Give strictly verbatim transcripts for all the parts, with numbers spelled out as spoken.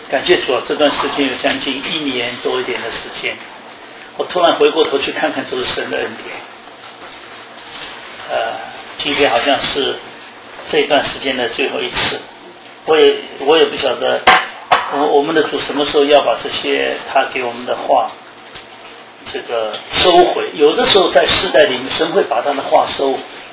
感谢主啊，这段时间有将近一年多一点的时间，我突然回过头去看看，都是神的恩典。呃，今天好像是这段时间的最后一次，我也我也不晓得，我我们的主什么时候要把这些他给我们的话，这个收回。有的时候在世代里面，神会把他的话收，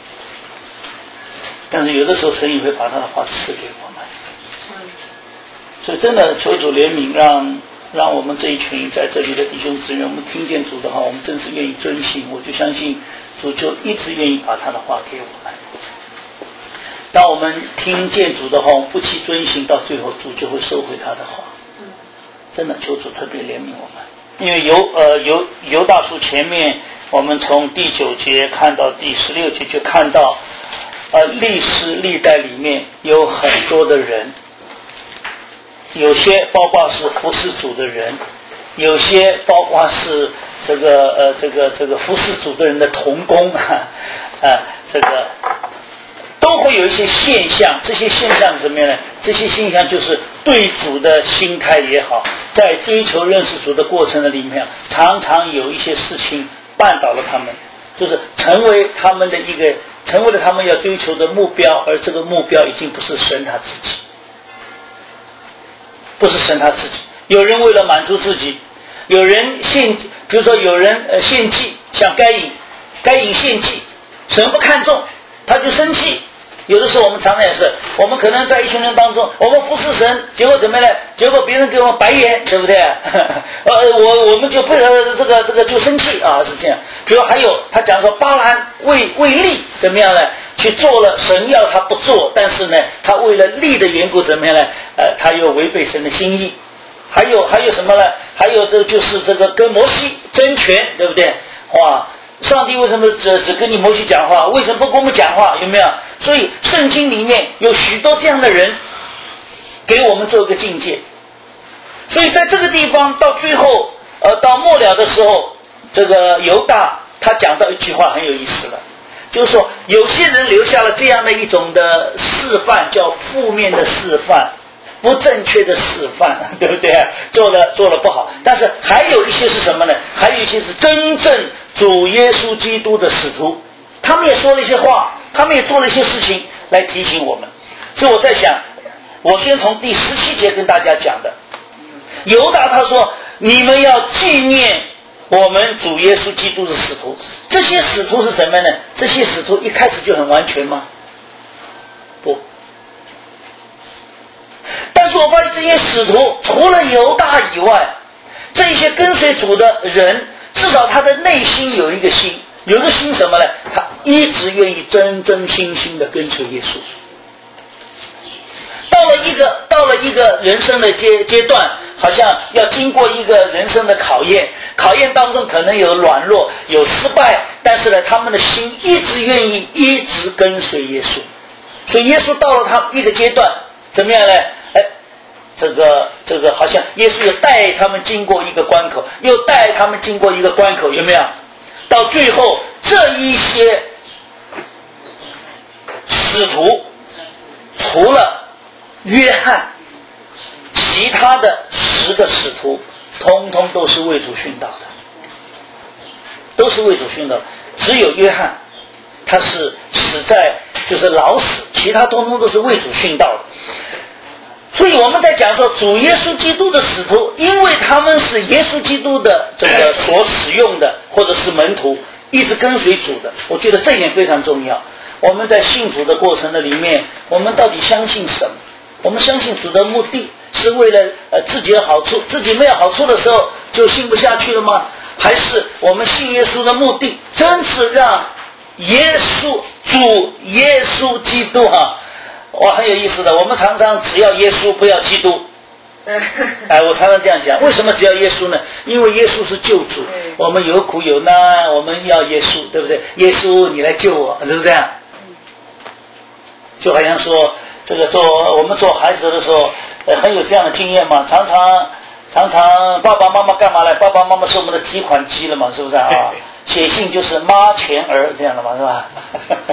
但是有的时候神也会把他的话赐给我们。所以真的求主怜悯，让让我们这一群在这里的弟兄姊妹，我们听见主的话，我们真是愿意遵行，我就相信主就一直愿意把他的话给我们。当我们听见主的话，我们不去遵行，到最后主就会收回他的话。真的求主特别怜悯我们，因为犹呃犹犹大书前面，我们从第九节看到第十六节，就看到呃历史历代里面有很多的人。有些包括是服侍主的人，有些包括是这个呃这个这个服侍主的人的同工啊，呃这个都会有一些现象。这些现象是什么样呢？这些现象就是对主的心态也好，在追求认识主的过程的里面，常常有一些事情绊倒了他们，就是成为他们的一个成为了他们要追求的目标，而这个目标已经不是神他自己。不是神他自己，有人为了满足自己，有人献，比如说有人呃献祭，像该隐，该隐献祭，神不看重，他就生气。有的时候我们常常也是，我们可能在一群人当中，我们服侍神，结果怎么样呢？结果别人给我们白眼，对不对？呃，我我们就不呃这个这个就生气啊，是这样。比如还有他讲说巴兰为为利怎么样呢？去做了神要他不做，但是呢，他为了利的缘故怎么样呢？呃，他又违背神的心意。还有还有什么呢？还有这就是这个跟摩西争权，对不对？哇，上帝为什么只只跟你摩西讲话？为什么不跟我们讲话？有没有？所以圣经里面有许多这样的人，给我们做一个境界。所以在这个地方到最后，呃，到末了的时候，这个犹大他讲到一句话很有意思了。就是说有些人留下了这样的一种的示范，叫负面的示范，不正确的示范，对不对？做了做了不好。但是还有一些是什么呢？还有一些是真正主耶稣基督的使徒，他们也说了一些话，他们也做了一些事情来提醒我们。所以我在想，我先从第十七节跟大家讲的。犹大他说，你们要纪念我们主耶稣基督的使徒。这些使徒是什么呢？这些使徒一开始就很完全吗？不。但是我发现这些使徒除了犹大以外，这些跟随主的人，至少他的内心有一个心，有一个心什么呢？他一直愿意真真心心的跟随耶稣。到了一个到了一个人生的阶阶段，好像要经过一个人生的考验，考验当中可能有软弱，有失败，但是呢，他们的心一直愿意一直跟随耶稣。所以耶稣到了他一个阶段，怎么样呢？哎，这个这个好像耶稣又带他们经过一个关口，又带他们经过一个关口，有没有？到最后，这一些使徒，除了约翰，其他的十个使徒通通都是为主殉道的，都是为主殉道的。只有约翰他是死在就是老死，其他通通都是为主殉道的。所以我们在讲说主耶稣基督的使徒，因为他们是耶稣基督的这个所使用的，或者是门徒一直跟随主的，我觉得这一点非常重要。我们在信主的过程的里面，我们到底相信什么？我们相信主的目的是为了呃自己的好处，自己没有好处的时候就信不下去了吗？还是我们信耶稣的目的真是让耶稣主耶稣基督啊，哇，很有意思的。我们常常只要耶稣不要基督，哎，我常常这样讲。为什么只要耶稣呢？因为耶稣是救主，我们有苦有难，我们要耶稣，对不对？耶稣你来救我，是不是这样？就好像说这个做我们做孩子的时候，呃，很有这样的经验嘛。常常常常爸爸妈妈干嘛来？爸爸妈妈是我们的提款机了嘛，是不是啊？写信就是妈钱儿这样的嘛，是吧？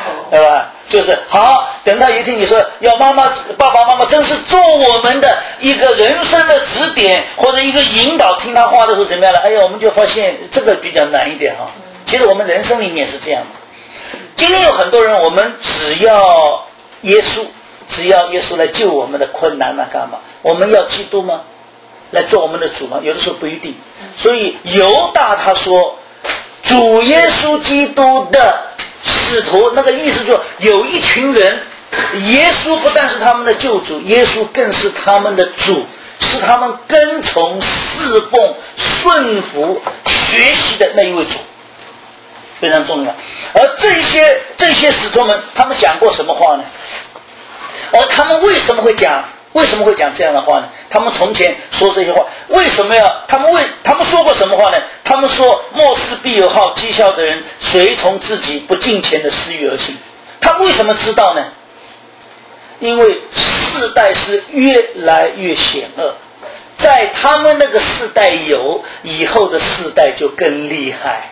对吧？就是好，等到有一天你说要妈妈爸爸妈妈真是做我们的一个人生的指点或者一个引导，听他话的时候怎么样了？哎呀，我们就发现这个比较难一点哈。其实我们人生里面是这样的。今天有很多人，我们只要耶稣，只要耶稣来救我们的困难嘛，干嘛？我们要基督吗？来做我们的主吗？有的时候不一定。所以犹大他说，主耶稣基督的使徒，那个意思就有一群人，耶稣不但是他们的救主，耶稣更是他们的主，是他们跟从、侍奉、顺服、学习的那一位主，非常重要。而这些这些使徒们，他们讲过什么话呢？而他们为什么会讲？为什么会讲这样的话呢？他们从前说这些话，为什么要他们为他们说过什么话呢？他们说末世必有好讥笑的人随从自己不敬虔的私欲而行。他为什么知道呢？因为世代是越来越险恶，在他们那个世代有，以后的世代就更厉害。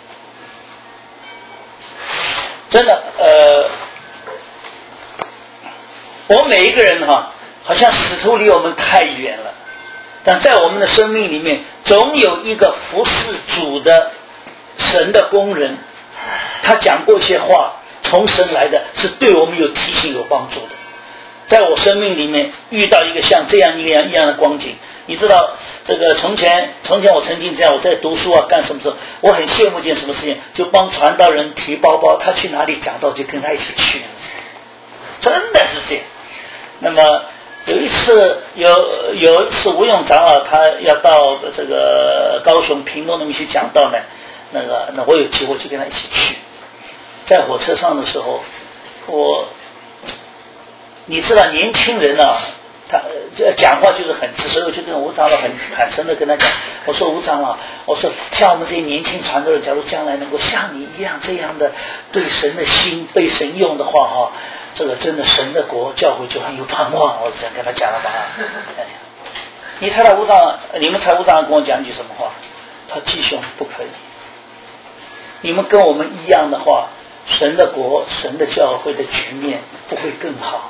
真的，呃，我们每一个人哈，好像使徒离我们太远了，但在我们的生命里面，总有一个服侍主的神的工人，他讲过一些话，从神来的，是对我们有提醒、有帮助的。在我生命里面遇到一个像这样一样一样的光景，你知道，这个从前从前我曾经这样，我在读书啊干什么时候，我很羡慕一件什么事情，就帮传道人提包包，他去哪里讲道就跟他一起去，真的是这样。那么有一次有有一次吴勇长老他要到这个高雄屏东那边去讲道呢，那个那我有机会就跟他一起去。在火车上的时候，我你知道年轻人啊，他讲话就是很直，所以我就跟吴长老很坦诚的跟他讲，我说吴长老，我说像我们这些年轻传道人，假如将来能够像你一样这样的对神的心被神用的话哈，这个真的神的国教会就很有盼望。我这样跟他讲了吧。你猜他吴长老，你们猜吴长老跟我讲句什么话？他弟兄不可以，你们跟我们一样的话，神的国、神的教会的局面不会更好。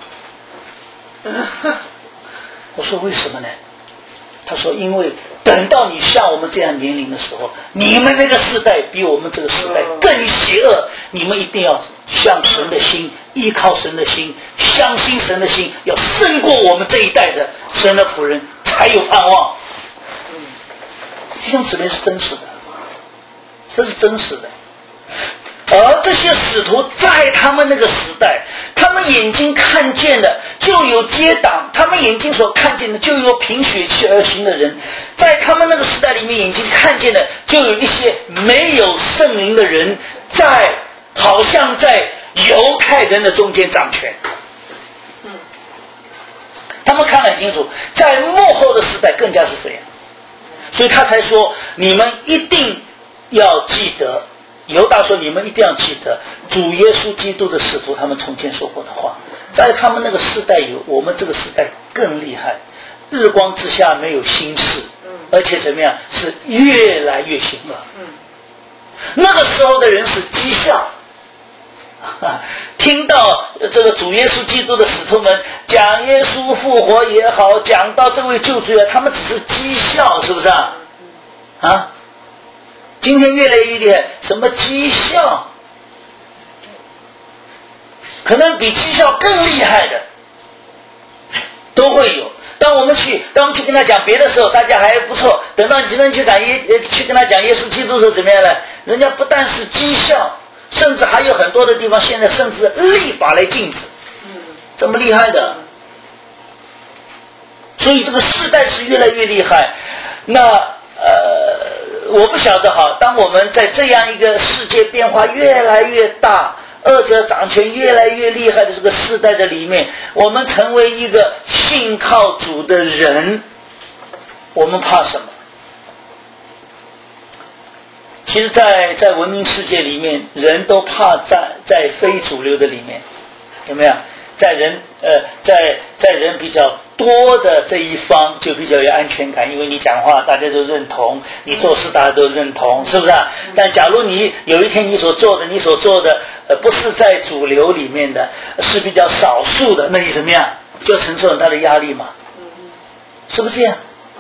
我说为什么呢？他说因为等到你像我们这样年龄的时候，你们那个时代比我们这个时代更邪恶，你们一定要向神的心，依靠神的心，相信神的心，要胜过我们这一代的神的仆人，才有盼望。弟兄姊妹，是真实的，这是真实的。而这些使徒在他们那个时代，他们眼睛看见的就有结党，他们眼睛所看见的就有凭血气而行的人，在他们那个时代里面眼睛看见的就有一些没有圣灵的人，在好像在犹太人的中间掌权。他们看得很清楚，在末后的时代更加是这样，所以他才说你们一定要记得，犹大说你们一定要记得主耶稣基督的使徒他们从前说过的话，在他们那个时代有，我们这个时代更厉害，日光之下没有新事，而且怎么样，是越来越行恶。那个时候的人是讥笑，听到这个主耶稣基督的使徒们讲耶稣复活也好，讲到这位救主也好，他们只是讥笑，是不是啊？啊，今天越来越厉害，什么讥笑？可能比讥笑更厉害的都会有。当我们去当我们去跟他讲别的时候，大家还不错，等到你真正去讲耶去跟他讲耶稣基督的时候怎么样呢？人家不但是讥笑，甚至还有很多的地方现在甚至立法来禁止，这么厉害的。所以这个世代是越来越厉害。那呃我不晓得哈，当我们在这样一个世界变化越来越大，二者掌权越来越厉害的这个世代的里面，我们成为一个信靠主的人，我们怕什么？其实在在文明世界里面，人都怕在在非主流的里面，有没有？在人呃在在人比较多的这一方就比较有安全感，因为你讲话大家都认同，你做事大家都认同，是不是啊？但假如你有一天你所做的你所做的呃不是在主流里面的，是比较少数的，那你怎么样？就要承受很大的压力嘛，是不是这样？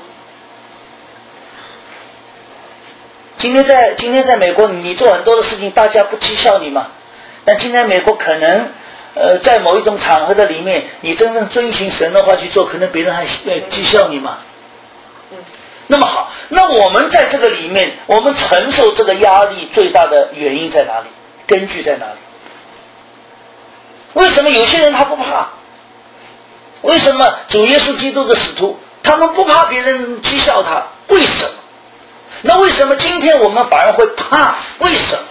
今天在今天在美国，你做很多的事情，大家不讥笑你嘛？但今天美国可能，呃，在某一种场合的里面，你真正遵行神的话去做，可能别人还呃讥笑你嘛。那么好，那我们在这个里面，我们承受这个压力最大的原因在哪里？根据在哪里？为什么有些人他不怕？为什么主耶稣基督的使徒他们不怕别人讥笑他？为什么？那为什么今天我们反而会怕？为什么？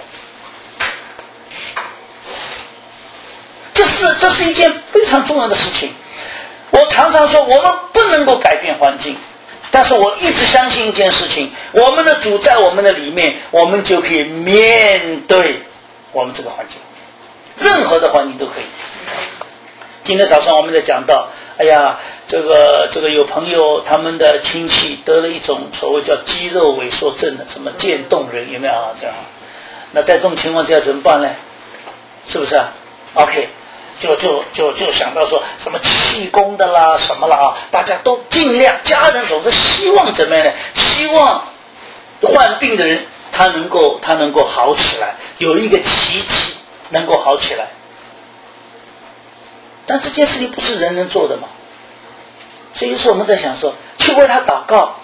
这是这是一件非常重要的事情。我常常说，我们不能够改变环境，但是我一直相信一件事情：我们的主在我们的里面，我们就可以面对我们这个环境，任何的环境都可以。今天早上我们在讲到，哎呀，这个这个有朋友他们的亲戚得了一种所谓叫肌肉萎缩症的，什么渐冻人，有没有啊？这样，那在这种情况之下怎么办呢？是不是啊 ？OK， 就就就就想到说什么气功的啦，什么啦啊，大家都尽量，家人总是希望怎么样呢？希望患病的人他能够他能够好起来，有一个奇迹能够好起来。但这件事情不是人能做的嘛，所以有时候我们在想说，去为他祷告，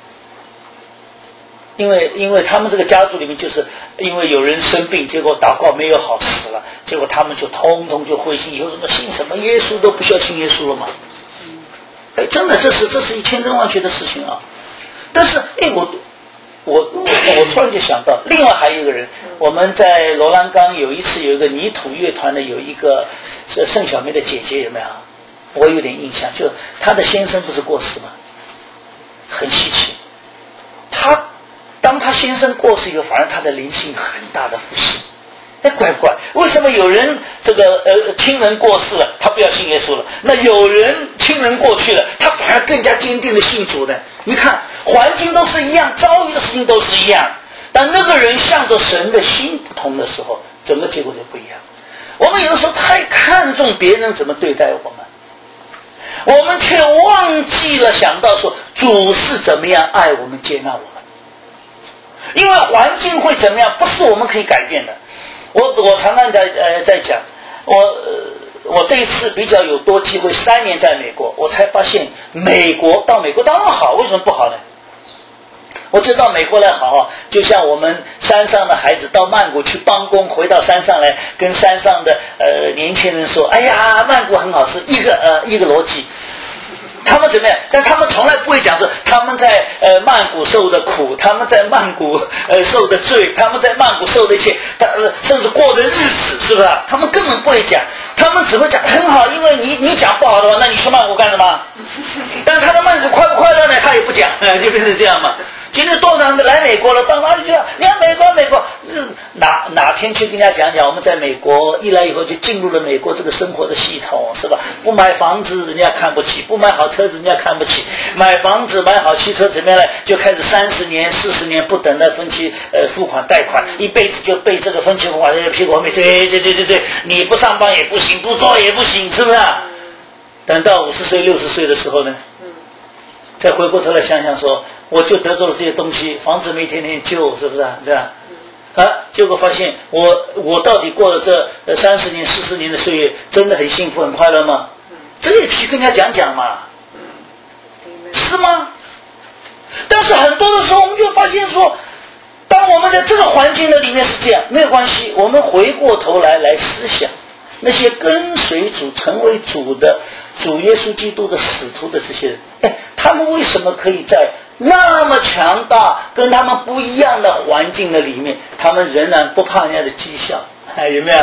因为因为他们这个家族里面，就是因为有人生病，结果祷告没有好，死了，结果他们就通通就灰心，以后什么信什么耶稣都不需要信耶稣了嘛。哎，真的，这是这是一千真万确的事情啊。但是，哎，我我我我突然就想到，另外还有一个人，我们在罗兰冈有一次有一个泥土乐团的有一个是盛小梅的姐姐，有没有？我有点印象，就她的先生不是过世吗？很稀奇。她当她先生过世以后，反而她的灵性很大的复兴。哎，怪怪，为什么有人这个呃亲人过世了，他不要信耶稣了？那有人亲人过去了，他反而更加坚定的信主呢？你看，环境都是一样，遭遇的事情都是一样，但那个人向着神的心不同的时候，整个结果就不一样。我们有的时候太看重别人怎么对待我们，我们却忘记了想到说主是怎么样爱我们、接纳我们。因为环境会怎么样，不是我们可以改变的。我我常常在呃在讲，我、呃、我这一次比较有多机会，三年在美国，我才发现美国到美国当然好，为什么不好呢？我觉得到美国来好啊，就像我们山上的孩子到曼谷去帮工，回到山上来跟山上的呃年轻人说，哎呀，曼谷很好，是一个呃一个逻辑。他们怎么样？但他们从来不会讲说他们在呃曼谷受的苦，他们在曼谷呃受的罪，他们在曼谷受的一切，他、呃、甚至过的日子，是不是？他们根本不会讲，他们只会讲很好，因为你你讲不好的话，那你去曼谷干什么？但是他的曼谷快不快乐呢？他也不讲，就变成这样嘛。今天多少人来美国了，到哪里去了？你看美国，美国，哪哪天去跟人家讲讲，我们在美国一来以后就进入了美国这个生活的系统，是吧？不买房子人家看不起，不买好车子人家看不起，买房子买好汽车怎么样呢？就开始三十年、四十年不等的分期呃付款贷款，一辈子就被这个分期付款这个屁股后面追追追追追，你不上班也不行，不做也不行，是不是啊？等到五十岁、六十岁的时候呢？再回过头来想想说，我就得着了这些东西，房子没天天救，是不是啊？这样啊，结果发现我我到底过了这三十年、四十年的岁月，真的很幸福、很快乐吗？这也必须跟人家讲讲嘛，是吗？但是很多的时候，我们就发现说，当我们在这个环境的里面是这样，没有关系，我们回过头来来思想那些跟随主、成为主的主耶稣基督的使徒的这些人，哎，他们为什么可以在那么强大跟他们不一样的环境的里面，他们仍然不怕人家的讥笑？哎，有没有？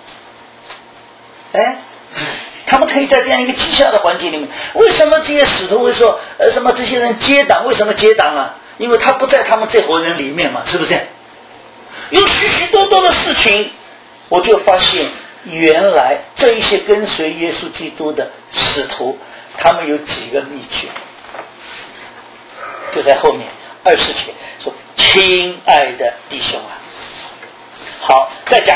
哎，他们可以在这样一个讥笑的环境里面，为什么这些使徒会说呃什么这些人结党？为什么结党啊？因为他不在他们这伙人里面嘛，是不是？有许许多多的事情，我就发现原来这一些跟随耶稣基督的使徒，他们有几个秘诀，就在后面二十节说：“亲爱的弟兄啊。”好，再讲到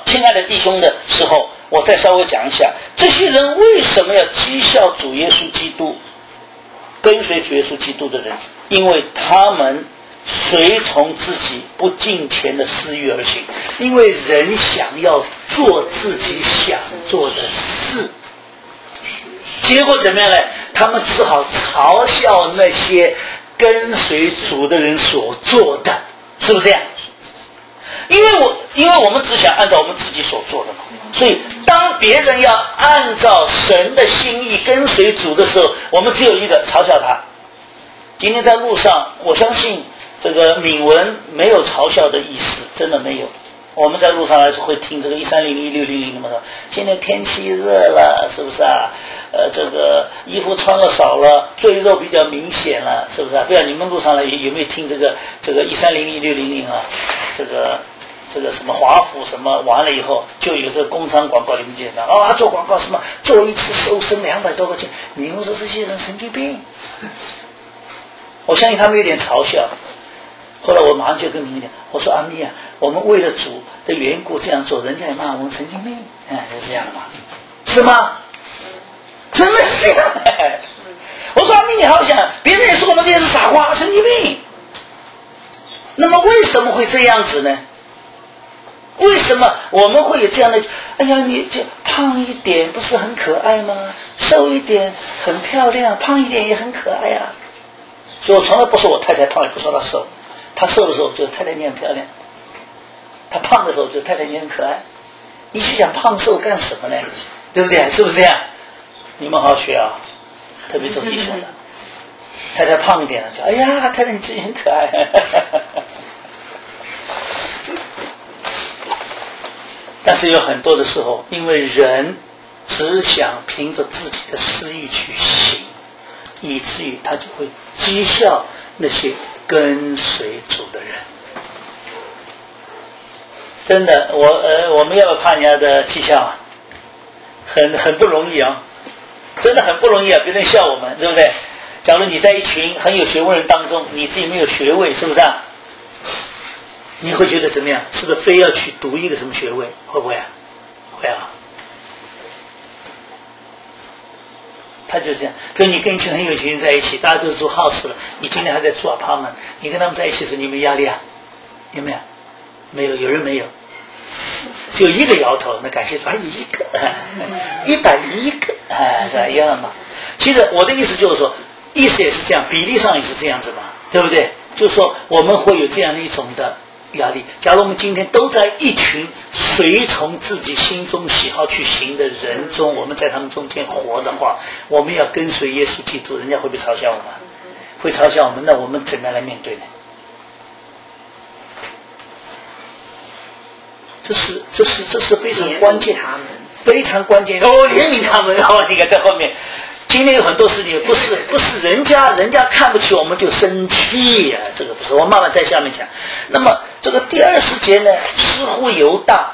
亲爱的弟兄的时候，我再稍微讲一下，这些人为什么要讥笑主耶稣基督，跟随主耶稣基督的人，因为他们随从自己不敬虔的私欲而行，因为人想要做自己想做的事，结果怎么样呢？他们只好嘲笑那些跟随主的人所做的，是不是这样？因为我因为我们只想按照我们自己所做的嘛，所以当别人要按照神的心意跟随主的时候，我们只有一个嘲笑他。今天在路上，我相信这个敏文没有嘲笑的意思，真的没有。我们在路上还是会听这个一三零一六零零的嘛，现在天气热了，是不是啊？呃，这个衣服穿的少了，赘肉比较明显了，是不是啊？不知道你们路上来有没有听这个这个一三零一六零零啊？这个这个什么华府什么完了以后，就有这个工商广告里面见到啊，做广告什么做一次瘦身两百多块钱，你们说这些人神经病？我相信他们有点嘲笑。后来我马上就跟明明讲，我说阿咪啊，我们为了主的缘故这样做，人家也骂我们神经病，哎，是这样的吗？是吗？真的是这样。我说阿咪，你好想，别人也说我们这些是傻瓜、神经病。那么为什么会这样子呢？为什么我们会有这样的？哎呀，你这胖一点不是很可爱吗？瘦一点很漂亮，胖一点也很可爱啊。所以我从来不说我太太胖，也不说她瘦。她瘦的时候觉得太太你很漂亮，她胖的时候觉得太太你很可爱。你去想胖瘦干什么呢？对不对？是不是这样？你们好好学啊，特别做弟兄的。太太胖一点了，就哎呀，太太你自己很可爱。但是有很多的时候，因为人只想凭着自己的私欲去行，以至于他就会讥笑那些跟随主的人。真的，我呃，我们要怕人家的讥笑啊，很很不容易啊，真的很不容易啊！别人笑我们，对不对？假如你在一群很有学问人当中，你自己没有学位，是不是啊？你会觉得怎么样？是不是非要去读一个什么学位？会不会啊？会啊。他就这样，跟你跟一群很有钱人在一起，大家都是住 house 了，你今天还在住 apartment， 你跟他们在一起的时候，你有没有压力啊？有没有？没有，有人没有，只有一个摇头，那感谢主，还一个，一百一个，哎，是吧？一样嘛。其实我的意思就是说，意思也是这样，比例上也是这样子嘛，对不对？就是说我们会有这样的一种的压力。假如我们今天都在一群随从自己心中喜好去行的人中，我们在他们中间活的话，我们要跟随耶稣基督，人家会不会嘲笑我们？会嘲笑我们，那我们怎么样来面对呢？这是这是这是非常关键，非常关键哦，怜悯他们哦，你看在后面。今天有很多事情不是不是人家人家看不起我们就生气呀、啊，这个不是。我慢慢在下面讲。那么这个第二十节呢，似乎犹大，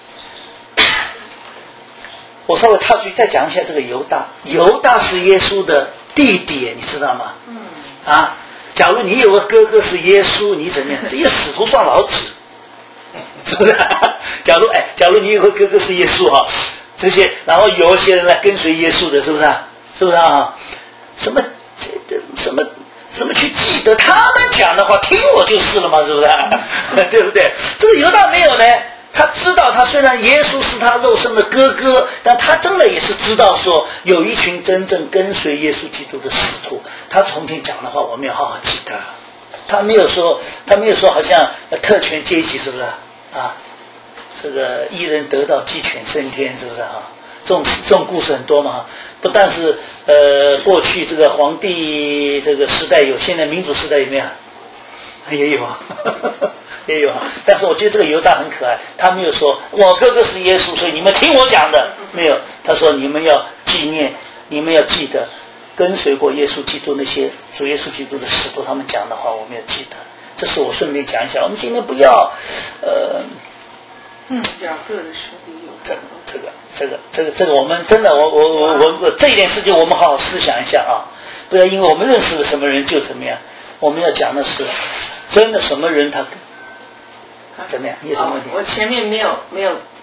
我稍微插句再讲一下这个犹大。犹大是耶稣的弟弟，你知道吗？嗯。啊，假如你有个哥哥是耶稣，你怎么样？这些使徒算老子，是不是？假如哎，假如你有个哥哥是耶稣哈，这些然后有一些人来跟随耶稣的，是不是？是不是啊？什么什么什么去记得他们讲的话，听我就是了嘛，是不是？对不对？这个犹大没有呢，他知道他虽然耶稣是他肉身的哥哥，但他真的也是知道说有一群真正跟随耶稣基督的使徒，他从前讲的话我们要好好记得。他没有说，他没有说好像特权阶级，是不是啊？这个一人得道鸡犬升天，是不是啊？这种这种故事很多嘛。不但是呃，过去这个皇帝这个时代有，现在民主时代有没有？也有啊，也有啊。但是我觉得这个犹大很可爱，他没有说我哥哥是耶稣，所以你们听我讲的，没有。他说你们要纪念，你们要记得跟随过耶稣基督那些主耶稣基督的使徒他们讲的话，我们要记得。这是我顺便讲一下。我们今天不要呃， 嗯，雅各的兄弟有这这个。这个这个这个我们真的我我我我我这一点事情我们好好思想一下啊，不要因为我们认识了什么人就怎么样。我们要讲的是真的什么人他怎么样？你有什么问题？ 哦、我前面没有没有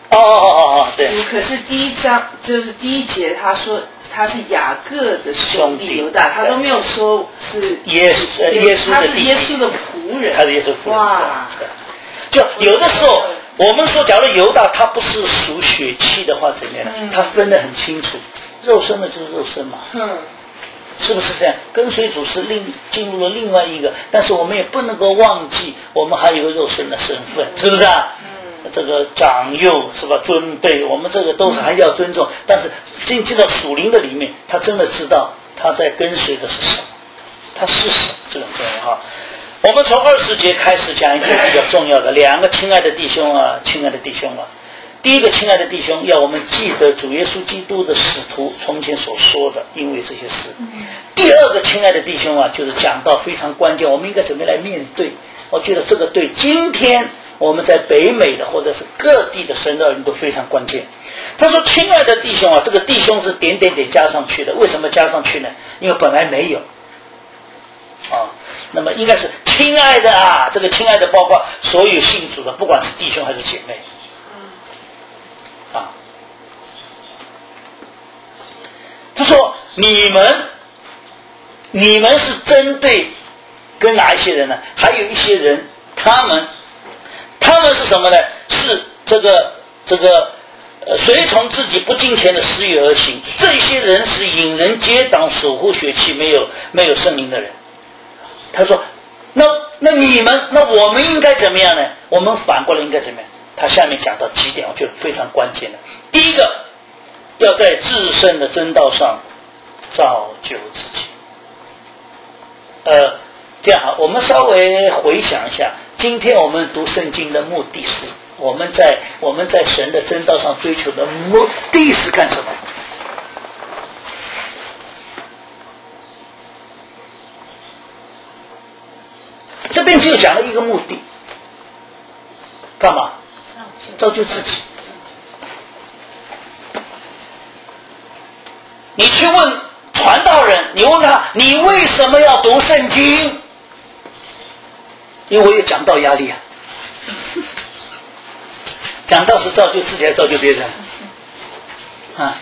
哦哦哦哦，对。 可是第一章就是第一节，他说他是雅各的兄弟犹大，他都没有说是耶稣耶稣的弟弟， 他是耶稣的仆人， 他是耶稣仆人。 哇！ 就有的时候我们说，假如犹大他不是属血气的话，怎么样呢？嗯、他分得很清楚，肉身的就是肉身嘛。嗯。是不是这样？跟随主是另进入了另外一个，但是我们也不能够忘记，我们还有一个肉身的身份，是不是啊？嗯，这个长幼是吧？尊卑，我们这个都是还要尊重。但是进进到属灵的里面，他真的知道他在跟随的是什么，他是什么，这很重要哈。我们从二十节开始讲一个比较重要的，两个亲爱的弟兄啊，亲爱的弟兄啊。第一个，亲爱的弟兄，要我们记得主耶稣基督的使徒从前所说的，因为这些事。第二个，亲爱的弟兄啊，就是讲到非常关键，我们应该怎么来面对。我觉得这个对今天我们在北美的或者是各地的神的人都非常关键。他说：“亲爱的弟兄啊，这个弟兄是点点点加上去的，为什么加上去呢？因为本来没有啊。那么应该是亲爱的啊，这个亲爱的包括所有信主的，不管是弟兄还是姐妹。”啊，他说你们你们是针对跟哪一些人呢？还有一些人，他们他们是什么呢？是这个这个呃随从自己不敬虔的私欲而行，这些人是引人结党，守护血气，没有没有圣灵的人。他说那那你们那我们应该怎么样呢？我们反过来应该怎么样？他下面讲到几点，我觉得非常关键的。第一个，要在至圣的真道上造就自己。呃，这样好，我们稍微回想一下，今天我们读圣经的目的是，我们在我们在神的真道上追求的目的是干什么？这边就讲了一个目的，干嘛？造就自己。你去问传道人，你问他你为什么要读圣经？因为我有讲道压力啊。讲道是造就自己还是造就别人啊？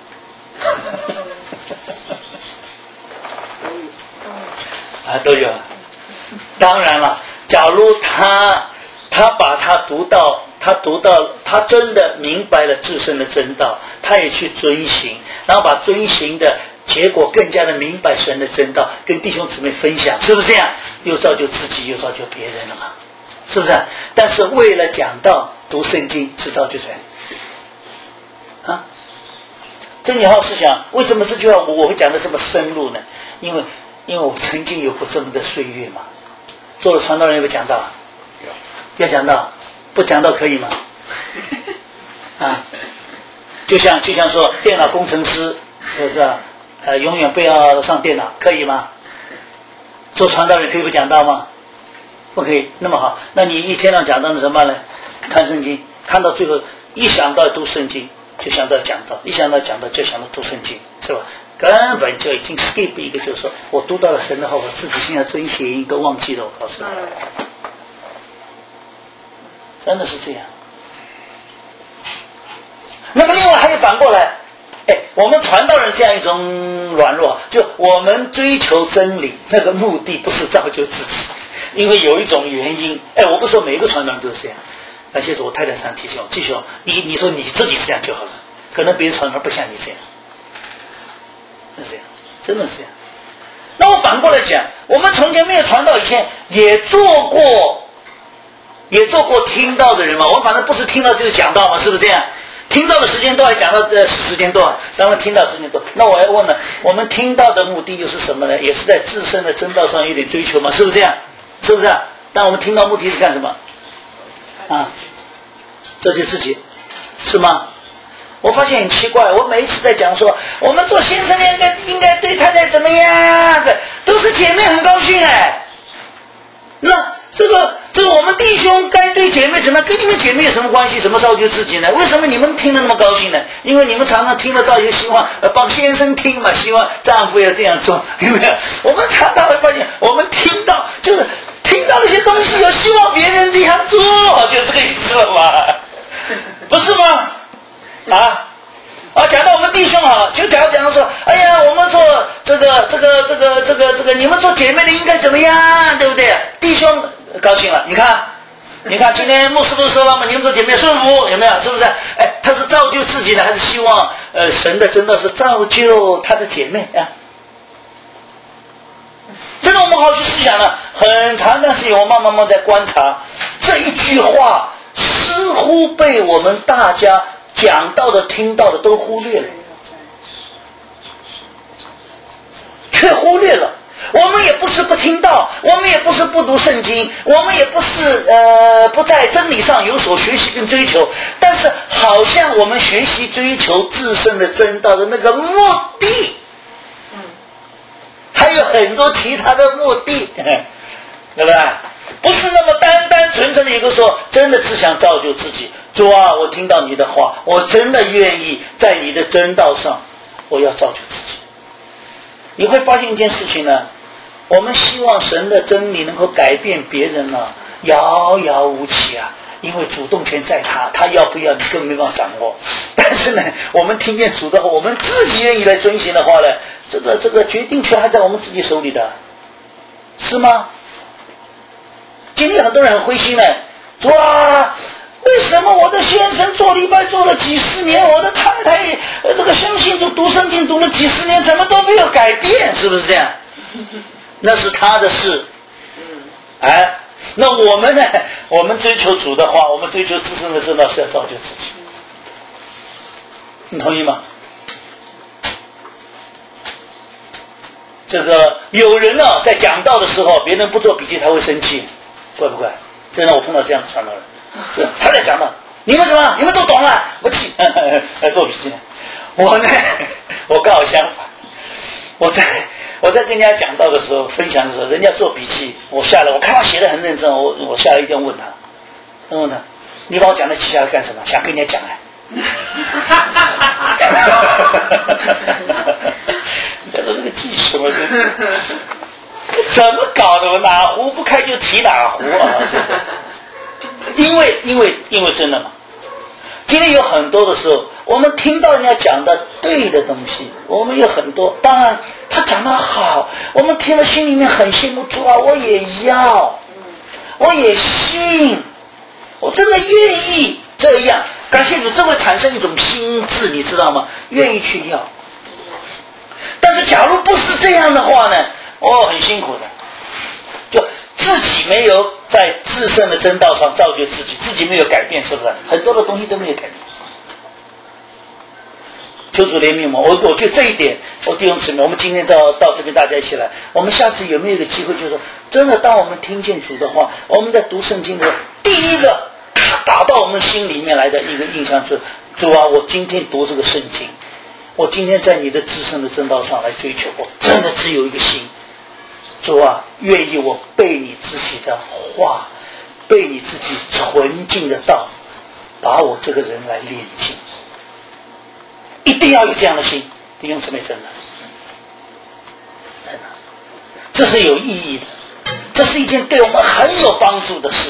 啊，都有。当然了，假如他他把他读到他读到他真的明白了自身的真道，他也去遵行，然后把遵行的结果更加的明白神的真道，跟弟兄姊妹分享，是不是这样？又造就自己，又造就别人了嘛，是不是？但是为了讲道读圣经是造就谁啊？郑宇浩是想，为什么这句话我我会讲得这么深入呢？因为因为我曾经有过这么的岁月嘛。做了传道人有没有讲到？要讲到，不讲到可以吗？啊，就像就像说电脑工程师是不是啊？呃，永远不要上电脑，可以吗？做传道人可以不讲道吗？不可以。那么好，那你一天上讲到什么呢？看圣经，看到最后一想到读圣经就想到讲道，一想到讲道就想到读圣经，是吧？根本就已经 skip 一个，就是说我读到了神的话，我自己现在遵行都忘记了，我告诉你，真的是这样。那么另外还有反过来，哎，我们传道人这样一种软弱，就我们追求真理那个目的不是造就自己，因为有一种原因，哎，我不说每一个传道人都是这样，而且是我太太常提醒我，继续，你你说你自己是这样就好了，可能别的传道人不像你这样。是这样，真的是这样。那我反过来讲，我们从前没有传道以前，也做过，也做过听到的人嘛。我们反正不是听到就是讲道嘛，是不是这样？听到的时间段，讲到的时间段，当然听到时间段。那我要问了，我们听到的目的又是什么呢？也是在自身的真道上有点追求嘛，是不是这样？是不是啊？但我们听到目的是干什么？啊，这就自己，是吗？我发现很奇怪，我每一次在讲说我们做先生应该应该对太太怎么样的，都是姐妹很高兴哎。那这个这个我们弟兄该对姐妹怎么样？跟你们姐妹有什么关系？什么造就自己呢？为什么你们听得那么高兴呢？因为你们常常听得到，也希望呃帮先生听嘛，希望丈夫要这样做，有没有？我们常常会发现，我们听到就是听到那些东西，有希望别人这样做，就这个意思了嘛，不是吗？ 应该怎么样，对不对？弟兄高兴了，你看，你看今天牧师不是说了吗？你们这姐妹顺服，有没有？是不是？哎，他是造就自己呢，还是希望呃神的真的是造就他的姐妹啊？真的，我们好好去思想了。很长的时间，我慢慢慢在观察这一句话，似乎被我们大家讲到的、听到的都忽略了，却忽略了。我们也不是不听到，我们也不是不读圣经，我们也不是呃不在真理上有所学习跟追求，但是好像我们学习追求自身的真道的那个目的，还有很多其他的目的，对不对？不是那么单单纯纯的一个说，真的只想造就自己。主啊，我听到你的话，我真的愿意在你的真道上，我要造就自己。你会发现一件事情呢，我们希望神的真理能够改变别人呢，遥遥无期啊，因为主动权在他，他要不要你根本没办法掌握。但是呢，我们听见主的话，我们自己愿意来遵行的话呢，这个这个决定权还在我们自己手里的，是吗？今天很多人很灰心呢，主啊，为什么我的先生做礼拜做了几十年，我的太太呃这个相信主读圣经读了几十年，怎么都没有改变？是不是这样？那是他的事。哎，那我们呢？我们追求主的话，我们追求自身的正道是要造就自己。你同意吗？这个有人啊，在讲道的时候，别人不做笔记，他会生气，怪不怪？真的，我碰到这样的传道人，他在讲道，你们什么？你们都懂了，不气，来做笔记。我呢，我刚好相反，我在我在跟人家讲道的时候，分享的时候，人家做笔记，我下来，我看他写得很认真，我我下来一定要问他，问他，你把我讲的记下来干什么？想跟人家讲哎。人家说这个记什么？怎么搞的？我哪壶不开就提哪壶啊！是不是？因为因为因为真的嘛，今天有很多的时候，我们听到人家讲的对的东西，我们有很多，当然他讲得好，我们听了心里面很羡慕，主啊，我也要，我也信，我真的愿意这样。感谢主，这会产生一种心智，你知道吗？愿意去要。但是假如不是这样的话呢，哦，很辛苦的，就自己没有在自身的真道上造就自己，自己没有改变，是不是？很多的东西都没有改变。求主怜悯我，我我觉得这一点，我弟兄姊妹，我们今天到到这边大家一起来，我们下次有没有一个机会，就是说，真的，当我们听见主的话，我们在读圣经的时候，第一个打到我们心里面来的一个印象是，主啊，我今天读这个圣经，我今天在你的自身的正道上来追求，我真的只有一个心，主啊，愿意我背你自己的话，背你自己纯净的道，把我这个人来炼净。一定要有这样的心，弟兄姊妹，真的，真的，这是有意义的，这是一件对我们很有帮助的事，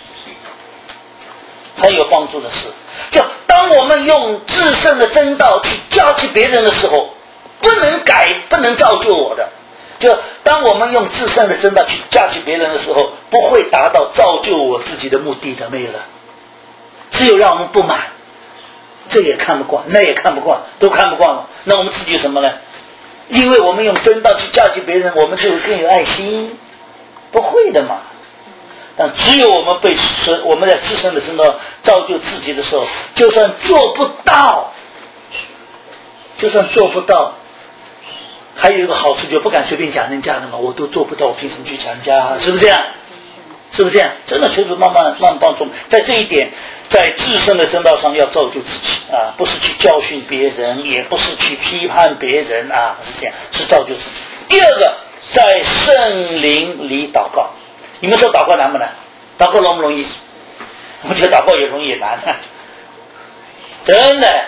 很有帮助的事。就当我们用至圣的真道去教起别人的时候，不能改，不能造就我的。就当我们用至圣的真道去教起别人的时候，不会达到造就我自己的目的的，没有了，只有让我们不满。这也看不惯，那也看不惯，都看不惯了。那我们自己什么呢？因为我们用真道去教训别人，我们就会更有爱心，不会的嘛。但只有我们被神，我们在自身的真道造就自己的时候，就算做不到，就算做不到，还有一个好处，就不敢随便讲人家的嘛。我都做不到，我凭什么去讲人家？是不是这样？是不是这样？真的，求主慢慢慢慢帮助，在这一点。在自身的真道上要造就自己啊，不是去教训别人，也不是去批判别人啊，是这样，是造就自己。第二个，在圣灵里祷告。你们说祷告难不难？祷告容不容易？我觉得祷告也容易也难，真的。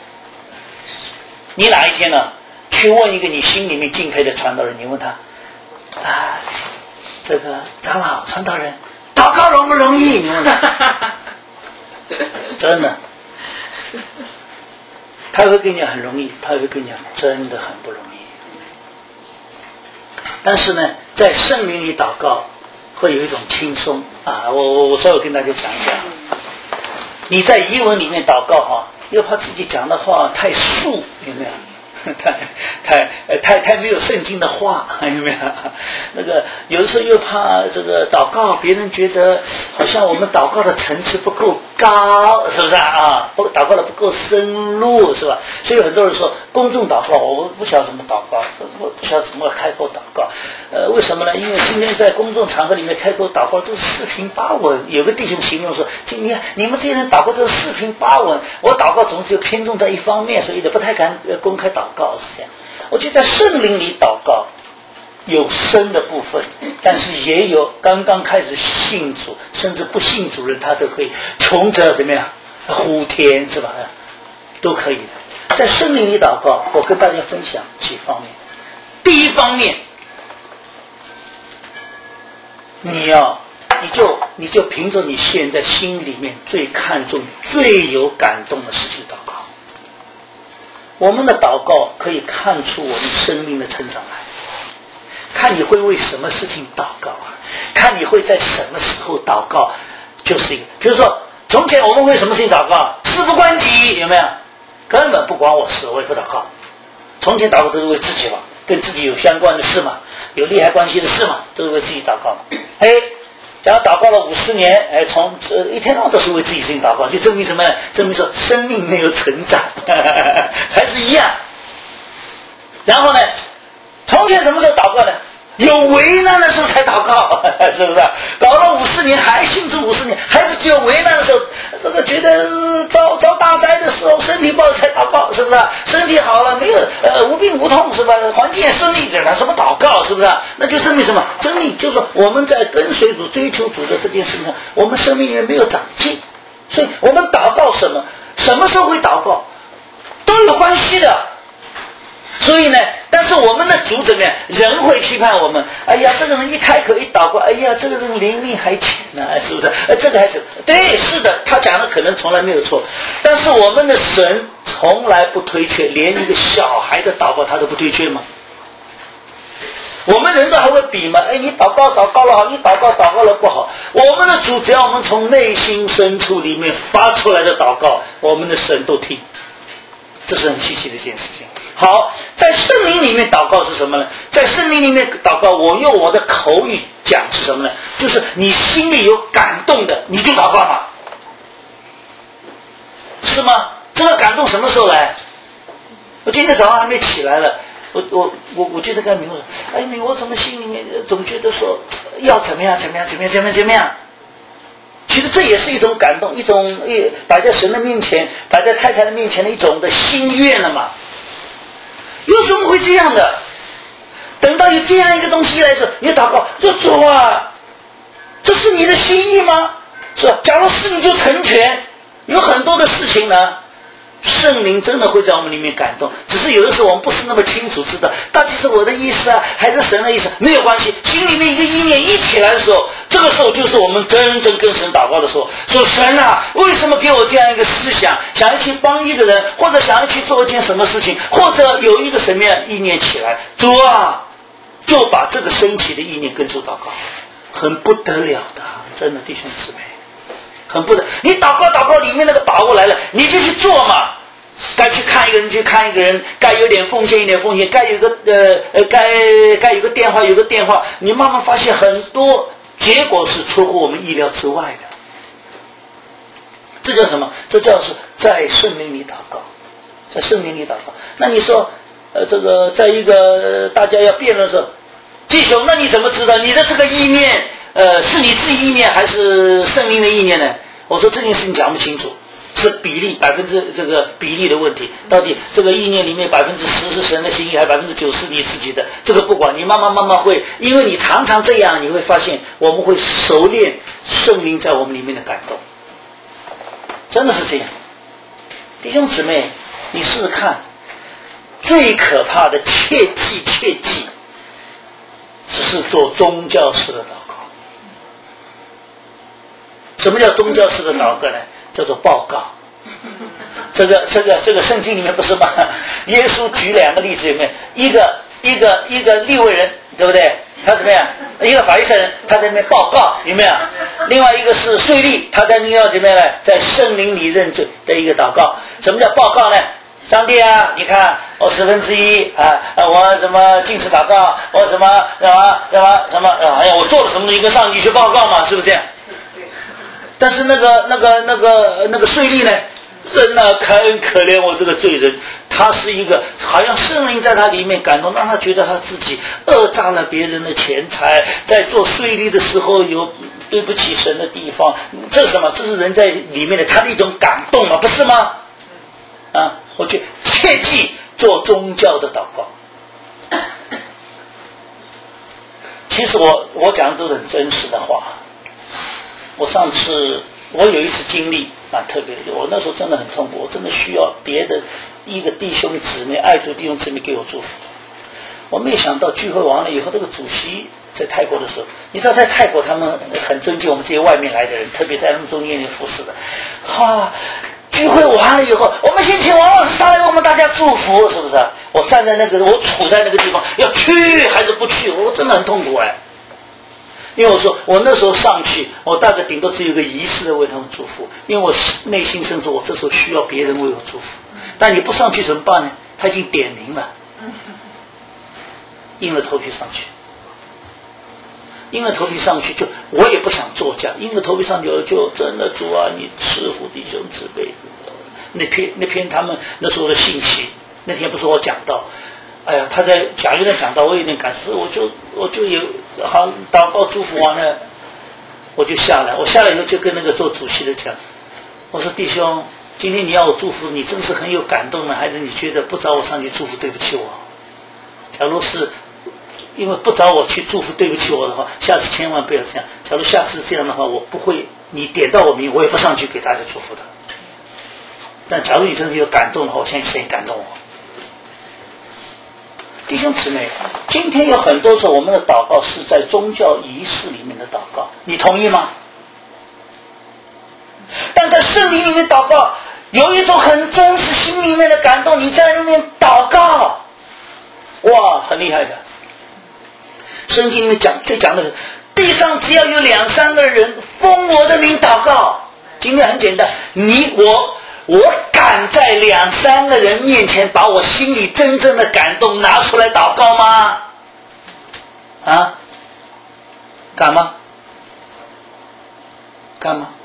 你哪一天呢，去问一个你心里面敬佩的传道人，你问他啊，这个长老传道人祷告容不容易？你问他。真的，他会跟你讲很容易，他会跟你讲真的很不容易。但是呢， 在圣灵里祷告会有一种轻松啊！我我我稍微跟大家讲一下，你在遗文里面祷告哈，又怕自己讲的话太素，有没有？太太太太没有圣经的话，有没有？那个有的时候又怕这个祷告，别人觉得好像我们祷告的层次不够高，是不是啊？不祷告的不够深入，是吧？所以很多人说公众祷告，我不晓得怎么祷告，我不晓得怎么开口祷告。呃，为什么呢？因为今天在公众场合里面开口祷告都是四平八稳。有个弟兄形容说：“今天你们这些人祷告都是四平八稳，我祷告总是偏重在一方面，所以不太敢公开祷告，是这样。”我觉得在圣灵里祷告有深的部分，但是也有刚刚开始信主甚至不信主人，他都可以穷着怎么样呼天，是吧？都可以的。在圣灵里祷告，我跟大家分享几方面。第一方面，你要你就你就凭着你现在心里面最看重最有感动的事情祷告。我们的祷告可以看出我们生命的成长来，看你会为什么事情祷告啊，看你会在什么时候祷告，就是一个比如说从前我们为什么事情祷告，事不关己，有没有？根本不关我事，我也不祷告。从前祷告都是为自己嘛，跟自己有相关的事嘛，有利害关系的事嘛，都是为自己祷告嘛。哎，假如祷告了五十年，哎，从呃一天到晚都是为自己事情祷告，就证明什么呢？证明说生命没有成长，还是一样。然后呢，从前什么时候祷告呢？有为难的时候才祷告，是不是？搞了五十年还信主五十年，还是只有为难的时候，这个觉得遭遭大灾的时候，身体不好才祷告，是不是？身体好了，没有呃无病无痛，是吧？环境也顺利，哪什么祷告，是不是？那就证明什么？证明就是说我们在跟随主、追求主的这件事情上，我们生命里面没有长进，所以我们祷告什么？什么时候会祷告，都有关系的。所以呢，但是我们的主怎么样？人会批判我们。哎呀，这个人一开口一祷告，哎呀，这个人灵命还浅呢，是不是？呃，这个还是对，是的，他讲的可能从来没有错。但是我们的神从来不推却，连一个小孩的祷告他都不推却吗？我们人都还会比吗？哎，你祷告祷告了好，你祷告祷告了不好。我们的主只要我们从内心深处里面发出来的祷告，我们的神都听。这是很稀奇的一件事情。好，在圣灵里面祷告是什么呢？在圣灵里面祷告，我用我的口语讲是什么呢？就是你心里有感动的，你就祷告嘛，是吗？这个感动什么时候来？我今天早上还没起来了，我我我我就在跟你说，哎，你我怎么心里面总觉得说要怎么样怎么样怎么样怎么样怎么样？其实这也是一种感动，一种摆在神的面前，摆在太太的面前的一种的心愿了嘛。有什么会这样的？等到有这样一个东西来的时候，你祷告说主啊，这是你的心意吗？是吧？假如是你就成全。有很多的事情呢，圣灵真的会在我们里面感动，只是有的时候我们不是那么清楚知道到底是我的意思啊还是神的意思，没有关系，心里面一个意念一起来的时候，这个时候就是我们真正跟神祷告的时候，说神啊，为什么给我这样一个思想，想要去帮一个人，或者想要去做一件什么事情，或者有一个什么样意念起来，主啊，就把这个升起的意念跟主祷告，很不得了的，真的弟兄姊妹，很不得，你祷告祷告里面那个把握来了，你就去做嘛。该去看一个人去看一个人，该有点奉献一点奉献，该有个呃呃该该有个电话有个电话，你慢慢发现很多结果是出乎我们意料之外的。这叫什么？这叫是在圣灵里祷告，在圣灵里祷告。那你说呃这个在一个大家要辩论的时候，弟兄，那你怎么知道你的这个意念呃是你自己意念还是圣灵的意念呢？我说这件事情讲不清楚。是比例百分之这个比例的问题，到底这个意念里面百分之十是神的心意，还百分之九是你自己的？这个不管，你慢慢慢慢会，因为你常常这样，你会发现我们会熟练圣灵在我们里面的感动，真的是这样。弟兄姊妹，你试试看，最可怕的，切记切记，只是做宗教式的祷告。什么叫宗教式的祷告呢？叫做报告。这个这个这个圣经里面不是吗？耶稣举两个例子，有没有？一个一个一个利未人，对不对？ 他怎么样？一个法利赛人，他在那边报告，有没有？另外一个是税吏，他在那个怎么样呢？在圣灵里认罪的一个祷告。什么叫报告呢？上帝啊，你看我十分之一啊，我什么禁食祷告，我什么什么什么什么，哎呀，我做了什么东西跟上帝去报告嘛，是不是这样？但是那个那个那个那个税吏呢？真的很可怜我这个罪人，他是一个好像圣灵在他里面感动，让他觉得他自己讹诈了别人的钱财，在做税吏的时候有对不起神的地方，这是什么？这是人在里面的他的一种感动嘛，不是吗？啊，我觉得切记做宗教的祷告。其实我我讲的都是很真实的话。我上次我有一次经历蛮特别的，我那时候真的很痛苦，我真的需要别的一个弟兄姊妹，爱主弟兄姊妹给我祝福。我没想到聚会完了以后，这个主席在泰国的时候，你知道在泰国他们很尊敬我们这些外面来的人，特别在他们中间里服侍的。哈，聚会完了以后，我们先请王老师上来为我们大家祝福，是不是？我站在那个，我处在那个地方，要去还是不去？我真的很痛苦哎。因为我说我那时候上去，我大概顶多只有一个仪式的为他们祝福，因为我内心深处我这时候需要别人为我祝福。但你不上去怎么办呢？他已经点名了，硬着头皮上去，硬着头皮上去，就我也不想作假，硬着头皮上去就真的主啊，你赐福弟兄姊妹。那篇那篇他们那时候的信息，那天不是我讲到，哎呀，他在讲有点讲到，我有点感受，我就我就有好祷告祝福完了，我就下来，我下来以后就跟那个做主席的讲，我说弟兄，今天你要我祝福你，真是很有感动呢，还是你觉得不找我上去祝福对不起我？假如是因为不找我去祝福对不起我的话，下次千万不要这样。假如下次这样的话，我不会，你点到我名，我也不上去给大家祝福的。但假如你真是有感动的话，我相信神也感动我。弟兄姊妹，今天有很多时候我们的祷告是在宗教仪式里面的祷告，你同意吗？但在圣灵里面祷告，有一种很真实心里面的感动，你在里面祷告，哇，很厉害的。圣经里面讲最讲的是，地上只要有两三个人奉我的名祷告，今天很简单，你我我敢在两三个人面前把我心里真正的感动拿出来祷告吗？啊，敢吗？敢吗？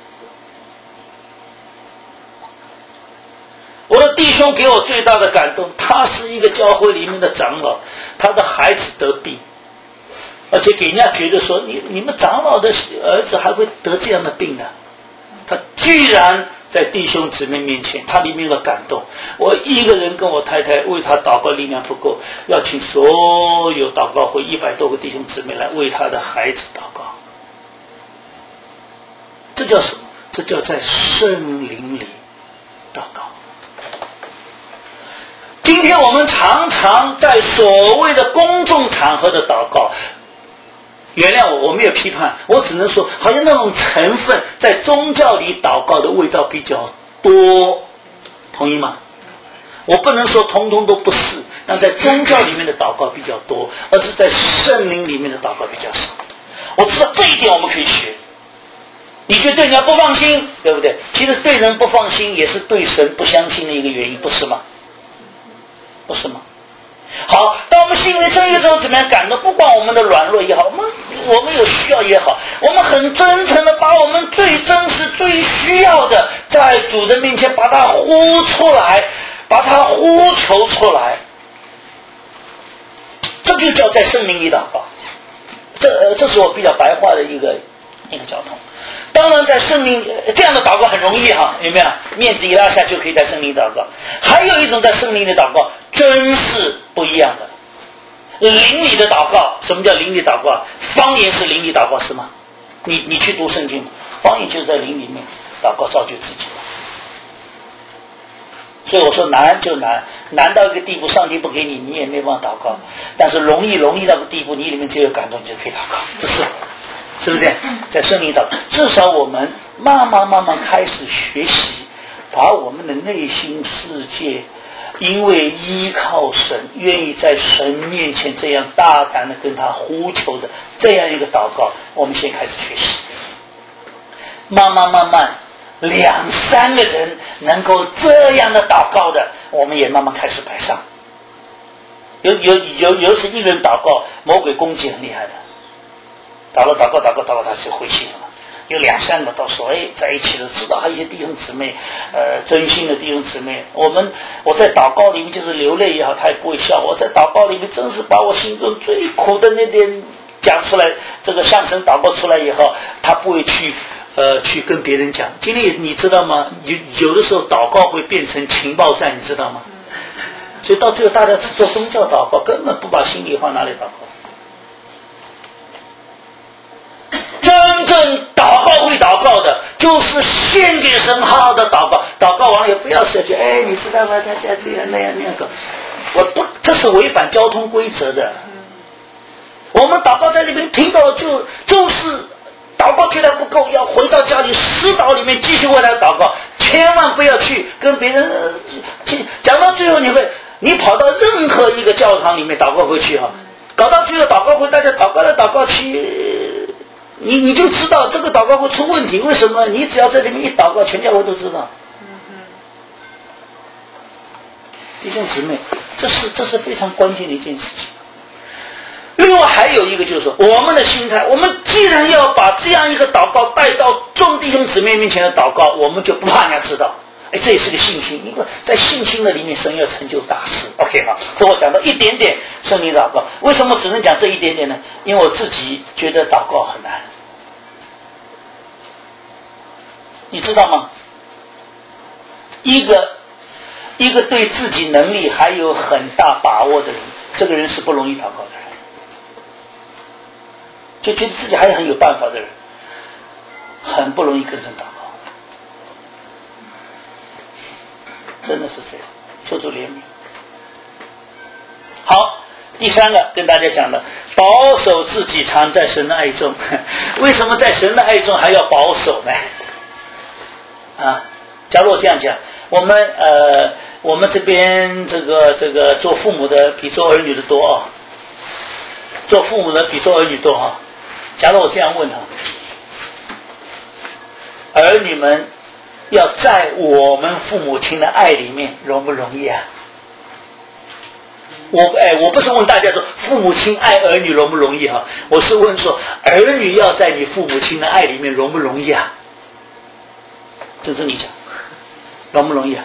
我的弟兄给我最大的感动，他是一个教会里面的长老，他的孩子得病，而且给人家觉得说，你你们长老的儿子还会得这样的病呢？他居然在弟兄姊妹面前，他里面有个感动。我一个人跟我太太为他祷告力量不够，要请所有祷告会一百多个弟兄姊妹来为他的孩子祷告。这叫什么？这叫在圣灵里祷告。今天我们常常在所谓的公众场合的祷告，原谅我，我没有批判，我只能说，好像那种成分在宗教里祷告的味道比较多，同意吗？我不能说通通都不是，但在宗教里面的祷告比较多，而是在圣灵里面的祷告比较少。我知道这一点我们可以学。你觉得对人家不放心，对不对？其实对人不放心也是对神不相信的一个原因，不是吗？不是吗？好，当我们心里真有种怎么样感动，不管我们的软弱也好，我们我们有需要也好，我们很真诚的把我们最真实最需要的在主的面前把它呼出来，把它呼求出来，这就叫在圣灵里祷告。这这是我比较白话的一个一个交通。当然在圣灵这样的祷告很容易哈，有没有？面子一拉下就可以在圣灵祷告。还有一种在圣灵里祷告真是不一样的，灵里的祷告。什么叫灵里祷告？方言是灵里祷告是吗？你你去读圣经，方言就是在灵里面祷告造就自己。所以我说难就难，难到一个地步上帝不给你，你也没办法祷告。但是容易容易到个地步，你里面只有感动，你就可以祷告，不是？是不是？在圣灵祷告，至少我们慢慢慢慢开始学习，把我们的内心世界因为依靠神，愿意在神面前这样大胆的跟他呼求的这样一个祷告，我们先开始学习。慢慢慢慢，两三个人能够这样的祷告的，我们也慢慢开始摆上。有有有有时一人祷告，魔鬼攻击很厉害的，祷告祷告祷告祷告，他就灰心了。有两三个到时候哎在一起了，知道还有一些弟兄姊妹，呃，真心的弟兄姊妹，我们我在祷告里面就是流泪也好，他也不会笑。我在祷告里面真是把我心中最苦的那点讲出来，这个向神祷告出来以后，他不会去呃去跟别人讲。今天你知道吗？有有的时候祷告会变成情报战，你知道吗？所以到最后大家只做宗教祷告，根本不把心里话拿来祷告。真正祷告会祷告的，就是献给神好好的祷告，祷告完了也不要设计，哎，你知道吗？大家这样那样那样搞，我不，这是违反交通规则的。我们祷告在这边听到就就是祷告觉得不够，要回到家里私祷里面继续为他祷告，千万不要去跟别人、呃、去讲到最后，你会你跑到任何一个教堂里面祷告回去哈，搞到最后祷告会大家祷告来祷告去。你你就知道这个祷告会出问题，为什么？你只要在这边一祷告，全教会都知道。弟兄姊妹，这是这是非常关键的一件事情。另外还有一个就是说，我们的心态，我们既然要把这样一个祷告带到众弟兄姊妹面前的祷告，我们就不怕人家知道。哎，这也是个信心，因为在信心的里面，神要成就大事。OK 好，这我讲到一点点圣灵祷告，为什么只能讲这一点点呢？因为我自己觉得祷告很难，你知道吗？一个一个对自己能力还有很大把握的人，这个人是不容易祷告的人，就觉得自己还很有办法的人，很不容易跟神祷告。真的是这样，求主怜悯。好，第三个跟大家讲的，保守自己常在神的爱中。为什么在神的爱中还要保守呢？啊，假如我这样讲，我们呃，我们这边这个这个做父母的比做儿女的多啊，做父母的比做儿女多啊。假如我这样问他，儿女们要在我们父母亲的爱里面容不容易啊？我哎，我不是问大家说父母亲爱儿女容不容易哈、啊，我是问说儿女要在你父母亲的爱里面容不容易啊？这是你讲，容不容易啊？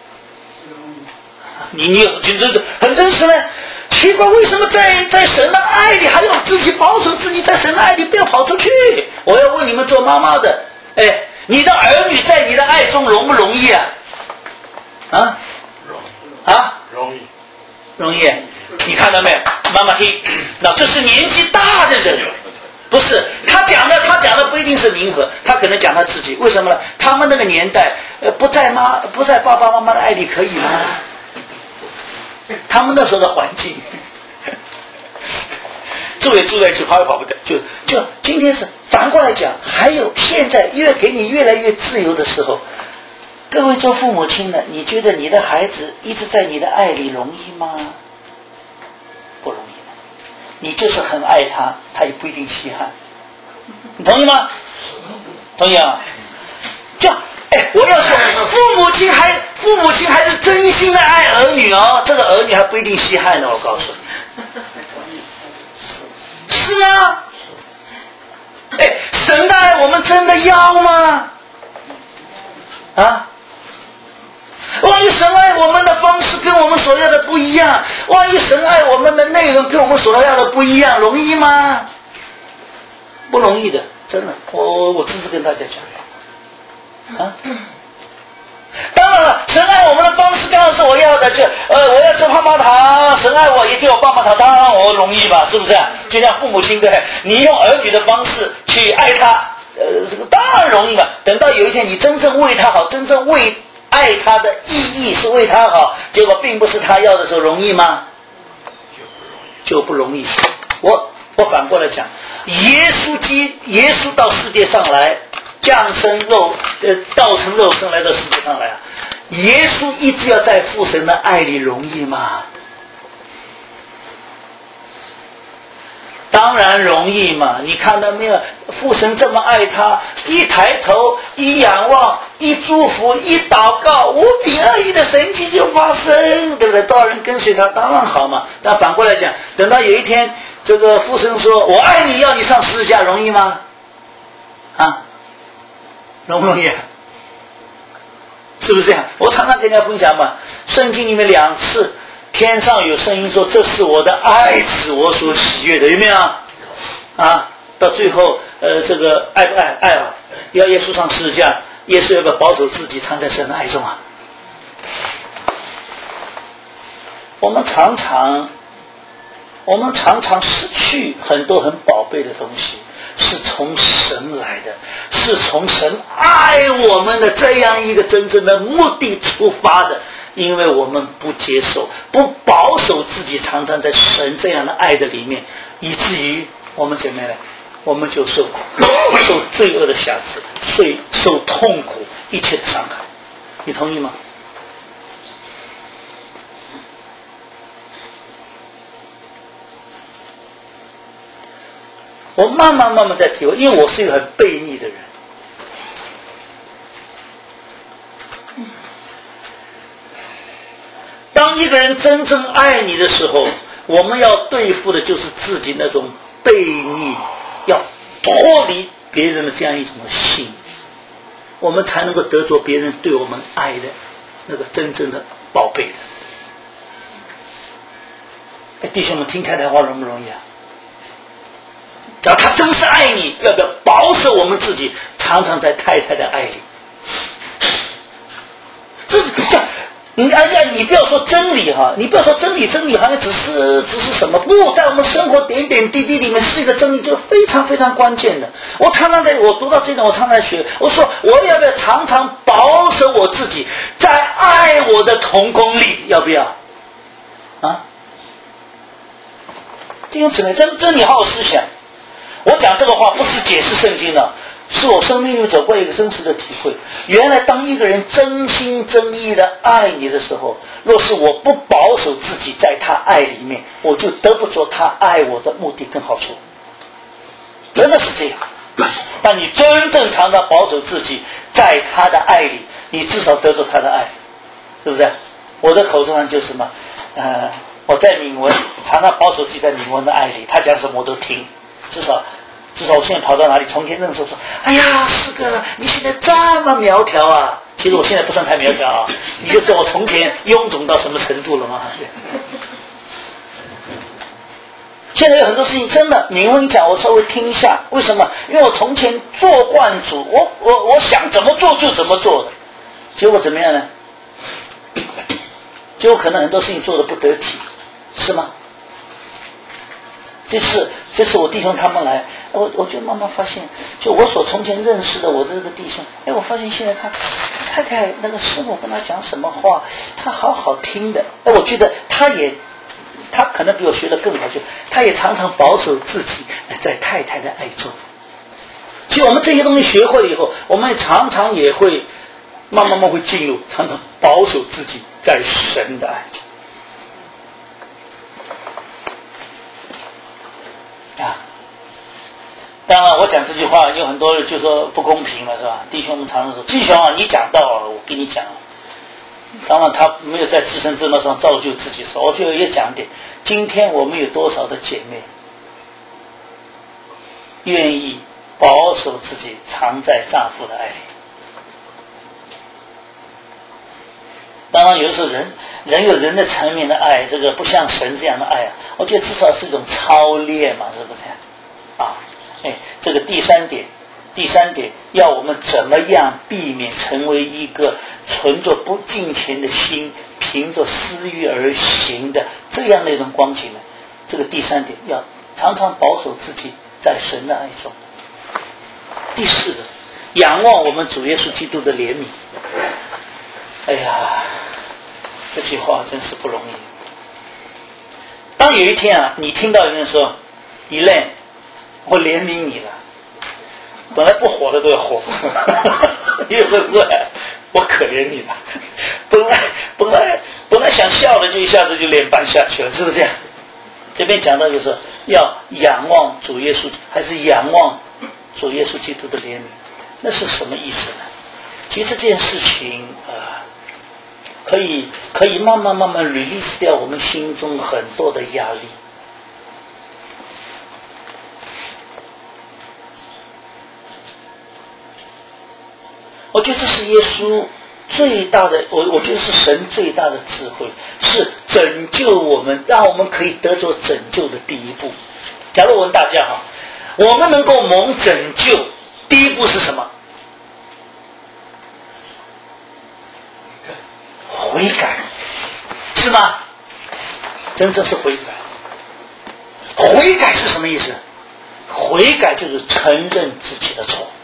你你很真很真实呢。奇怪，为什么在在神的爱里还要自己保守自己，在神的爱里不要跑出去？我要问你们做妈妈的，哎。你的儿女在你的爱中容不容易啊？啊？啊？ 容易， 容易。你看到没有？妈妈听，那这是年纪大的人，不是他讲的，他讲的不一定是冥合，他可能讲他自己。为什么呢？他们那个年代，呃，不在妈不在爸爸妈妈的爱里可以吗？他们那时候的环境。住也住在一起，跑也跑不掉，就就今天是反过来讲，还有现在越给你越来越自由的时候，各位做父母亲的，你觉得你的孩子一直在你的爱里容易吗？不容易的，你就是很爱他，他也不一定稀罕，你同意吗？同意啊？就哎，我要说，父母亲还父母亲还是真心的爱儿女哦，这个儿女还不一定稀罕呢，我告诉你。是吗？哎，神的爱我们真的要吗？啊？万一神爱我们的方式跟我们所要的不一样，万一神爱我们的内容跟我们所要的不一样，容易吗？不容易的，真的，我我我只是跟大家讲，啊。当然了，神爱我们的方式刚好是我要的，就呃，我要吃棒棒糖，神爱我也给我棒棒糖，当然我容易吧，是不是？就像父母亲对，你用儿女的方式去爱他，呃，这个当然容易嘛。等到有一天你真正为他好，真正为爱他的意义是为他好，结果并不是他要的时候，容易吗？就不容易。我我反过来讲，耶稣基耶稣到世界上来。降生肉，呃，道成肉身来到世界上来啊！ 耶稣一直要在父神的爱里容易吗？当然容易嘛！你看到没有？父神这么爱他，一抬头，一仰望，一祝福，一祷告，无比恶意的神迹就发生，对不对？多少人跟随他，当然好嘛。但反过来讲，等到有一天，这个父神说：“我爱你，要你上十字架，容易吗？”啊，容不容易？是不是这样？我常常跟大家分享嘛，圣经里面两次。天上有声音说：“这是我的爱子，我所喜悦的。”有没有啊？到最后，呃，这个爱不爱？爱啊！要耶稣上十字架，耶稣要不要保守自己藏在神的爱中啊？我们常常，我们常常失去很多很宝贝的东西，是从神来的，是从神爱我们的这样一个真正的目的出发的。因为我们不接受，不保守自己，常常在神这样的爱的里面，以至于我们怎么样呢？我们就受苦，受罪恶的辖制，受受痛苦，一切的伤害。你同意吗？我慢慢慢慢在体会，因为我是一个很悖逆的人。当一个人真正爱你的时候，我们要对付的就是自己那种悖逆，要脱离别人的这样一种心，我们才能够得着别人对我们爱的那个真正的宝贝的。哎，弟兄们，听太太话容不容易啊？只要他真是爱你，要不要保守我们自己，常常在太太的爱里？这是这样。你哎呀，你不要说真理哈，你不要说真理，真理好像只是只是什么？不，在我们生活点点滴滴里面是一个真理，就非常非常关键的。我常常在我读到这种，我常常在学，我说我要不要常常保守我自己，在爱我的同工里，要不要？啊？弟兄姊妹，真真理好好思想。我讲这个话不是解释圣经的。是我生命里走过一个真实的体会。原来当一个人真心真意的爱你的时候，若是我不保守自己在他爱里面，我就得不着他爱我的目的跟好处。真的是这样。但你真正常常保守自己在他的爱里，你至少得着他的爱，对不对？我的口头上就是什么呃，我在敏文常常保守自己在敏文的爱里，他讲什么我都听，至少至少我现在跑到哪里，从前那个时候说，哎呀，师哥，你现在这么苗条啊！其实我现在不算太苗条啊，你就知道我从前臃肿到什么程度了吗？现在有很多事情真的，敏文讲我稍微听一下，为什么？因为我从前做惯主，我我我想怎么做就怎么做的，结果怎么样呢？结果可能很多事情做的不得体，是吗？这次这次我弟兄他们来，我我就慢慢发现，就我所从前认识的我这个弟兄，哎，我发现现在他太太那个师母跟他讲什么话，他好好听的，哎，我觉得他也他可能比我学得更好，就他也常常保守自己在太太的爱中。其实我们这些东西学会了以后，我们也常常也会慢慢慢会进入，常常保守自己在神的爱中。啊，当然我讲这句话有很多人就说不公平了，是吧？弟兄们常常说，弟兄啊，你讲道了，我跟你讲，当然他没有在自身之道上造就自己说，我就也讲点，今天我们有多少的姐妹愿意保守自己藏在丈夫的爱里？当然有的时候人人有人的层面的爱，这个不像神这样的爱啊，我觉得至少是一种操练嘛，是不是啊？哎，这个第三点第三点要我们怎么样避免成为一个存着不敬虔的心，凭着私欲而行的这样的一种光景呢？这个第三点要常常保守自己在神的爱中。第四个，仰望我们主耶稣基督的怜悯。哎呀，这句话真是不容易。当有一天啊，你听到有人说一类我怜悯你了，本来不活的都要活，你会不会我可怜你了？ 本来本来本来想笑的，就一下子就脸半下去了，是不是这样？这边讲到就是要仰望主耶稣，还是仰望主耶稣基督的怜悯，那是什么意思呢？其实这件事情啊、呃，可以可以慢慢慢慢 release 掉我们心中很多的压力。我觉得这是耶稣最大的，我我觉得是神最大的智慧，是拯救我们，让我们可以得着拯救的第一步。假如我问大家哈，我们能够蒙拯救，第一步是什么？悔改，是吗？真正是悔改。悔改是什么意思？悔改就是承认自己的错。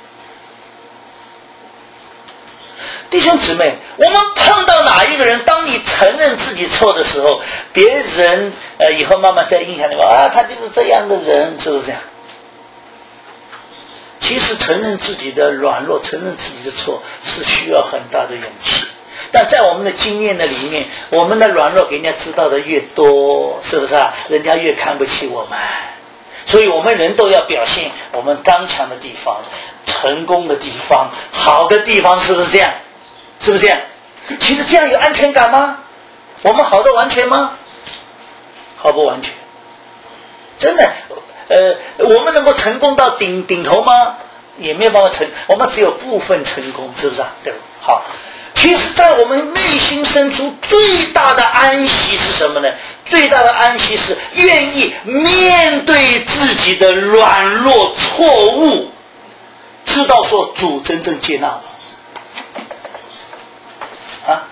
弟兄姊妹，我们碰到哪一个人，当你承认自己错的时候，别人呃以后慢慢在影响你啊，他就是这样的人，是不是这样？其实承认自己的软弱，承认自己的错，是需要很大的勇气。但在我们的经验的里面，我们的软弱给人家知道的越多，是不是啊？人家越看不起我们。所以我们人都要表现我们刚强的地方，成功的地方，好的地方，是不是这样？是不是这样？其实这样有安全感吗？我们好的完全吗？好不完全。真的，呃，我们能够成功到顶顶头吗？也没有办法成，我们只有部分成功，是不是啊？对吧？好，其实在我们内心深处最大的安息是什么呢？最大的安息是愿意面对自己的软弱错误，知道说主真正接纳我。啊，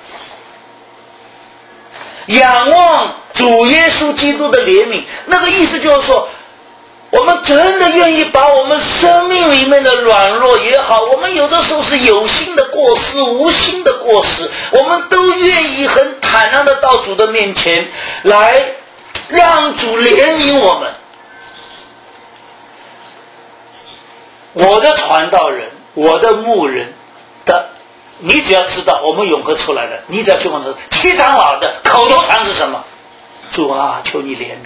仰望主耶稣基督的怜悯，那个意思就是说，我们真的愿意把我们生命里面的软弱也好，我们有的时候是有心的过失，无心的过失，我们都愿意很坦然的到主的面前来，让主怜悯我们。我的传道人，我的牧人的，你只要知道我们永和出来的，你只要去问他，七长老的口头禅是什么？主啊，求你怜悯。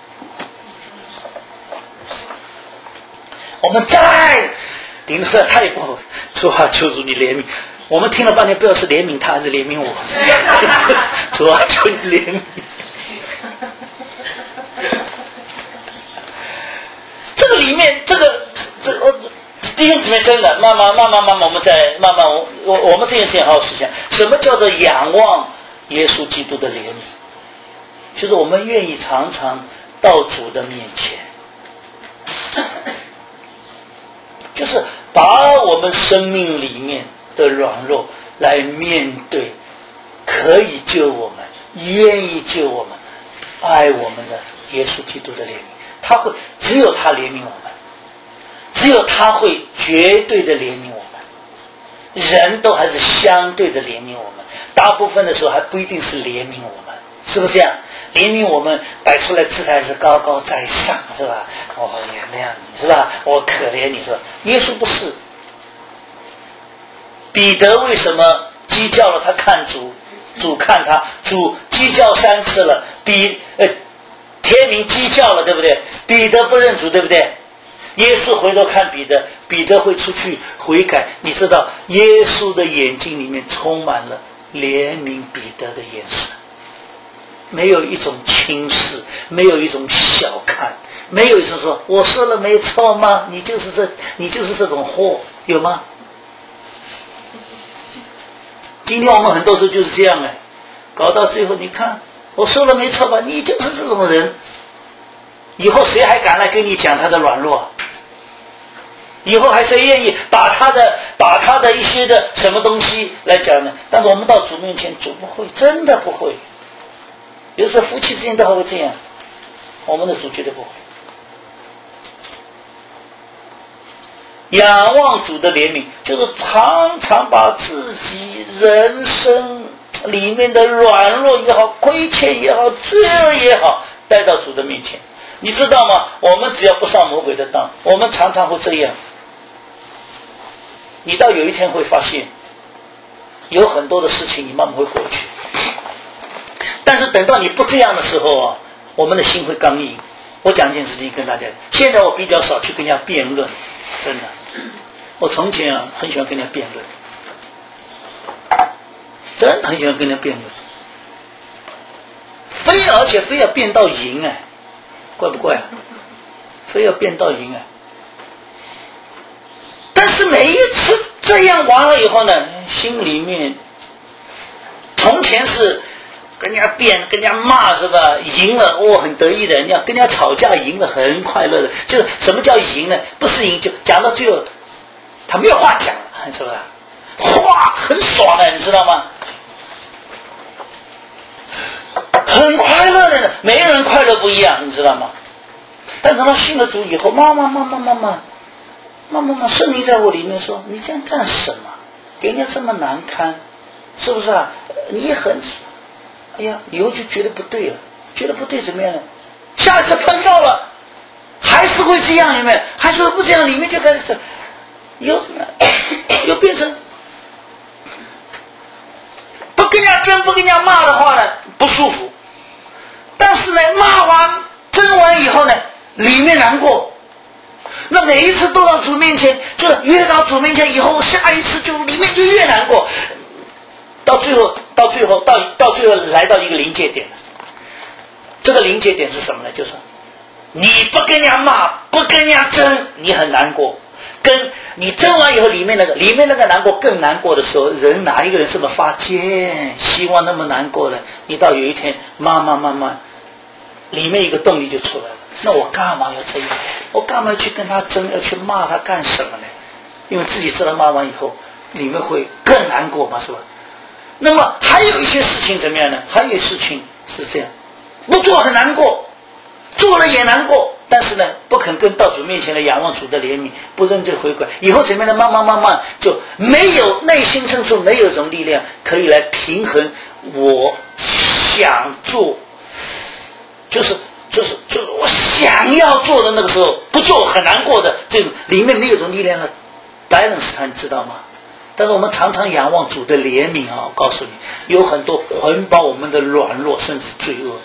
我们再顶着他也不好，主啊，求主你怜悯。我们听了半天，不知道是怜悯他还是怜悯我。主啊，求你怜悯。这个里面，这个这我。弟兄姊妹，真的，慢慢、慢慢、慢慢，我们再慢慢，我我我们这件事情好好思想，什么叫做仰望耶稣基督的怜悯？就是我们愿意常常到主的面前，就是把我们生命里面的软弱来面对，可以救我们，愿意救我们，爱我们的耶稣基督的怜悯，他会只有他怜悯我们。只有他会绝对的怜悯我们，人都还是相对的怜悯我们，大部分的时候还不一定是怜悯我们，是不是这样？怜悯我们摆出来姿态是高高在上，是吧？我原谅你，是吧？我可怜你，是吧？耶稣不是。彼得为什么鸡叫了？他看主，主看他，主鸡叫三次了，彼呃天明鸡叫了，对不对？彼得不认主，对不对？耶稣回头看彼得，彼得会出去悔改。你知道，耶稣的眼睛里面充满了怜悯彼得的眼神，没有一种轻视，没有一种小看，没有一种说我说了没错吗？你就是这，你就是这种货，有吗？今天我们很多时候就是这样哎，搞到最后，你看我说了没错吧？你就是这种人，以后谁还敢来跟你讲他的软弱？以后还谁愿意把他的把他的一些的什么东西来讲呢？但是我们到主面前，主不会，真的不会。有时候夫妻之间都还会这样，我们的主绝对不会。仰望主的怜悯，就是常常把自己人生里面的软弱也好、亏欠也好、罪恶也好，带到主的面前。你知道吗？我们只要不上魔鬼的当，我们常常会这样。你到有一天会发现， 有很多的事情你慢慢会过去。但是等到你不这样的时候啊，我们的心会刚硬。我讲一件事情跟大家，现在我比较少去跟人家辩论，真的。我从前啊很喜欢跟人家辩论，真的很喜欢跟人家辩论，非而且非要辩到赢哎，怪不怪啊？非要辩到赢哎。但是每一次这样完了以后呢，心里面从前是跟人家辩跟人家骂是吧，赢了哦很得意的，你要跟人家吵架赢了很快乐的。就是什么叫赢呢？不是赢，就讲到最后他没有话讲，是不是？哇很爽的，你知道吗？很快乐的，每个人快乐不一样，你知道吗？但等到信了主以后，妈妈妈妈妈妈妈妈妈圣灵在我里面说，你这样干什么？给人家这么难堪，是不是啊？你也很哎呀，以后就觉得不对了，觉得不对怎么样呢？下一次碰到了，还是会这样，有没有？还是不这样，里面就开始又又变成不跟人家争、不跟人家骂的话呢，不舒服。但是呢，骂完、争完以后呢，里面难过。那每一次都到主面前，就是越到主面前以后，下一次就里面就越难过。到最后，到最后，到到最后来到一个临界点。这个临界点是什么呢？就是你不跟人家骂，不跟人家争，你很难过。跟你争完以后，里面那个里面那个难过更难过的时候，人哪一个人这么发贱，希望那么难过的？你到有一天，慢慢慢慢，里面一个动力就出来了。那我干嘛要这样？我干嘛要去跟他争，要去骂他干什么呢？因为自己知道骂完以后，里面会更难过嘛，是吧？那么还有一些事情怎么样呢？还有一些事情是这样，不做很难过，做了也难过，但是呢，不肯跟到主面前来仰望主的怜悯，不认罪悔改，以后怎么样呢？慢慢慢慢就没有内心深处没有一种力量可以来平衡我想做，就是就是就是我想要做的那个时候不做很难过的，这种里面没有一种力量的 balance， 它你知道吗？但是我们常常仰望主的怜悯啊，我告诉你，有很多捆绑我们的软弱甚至罪恶。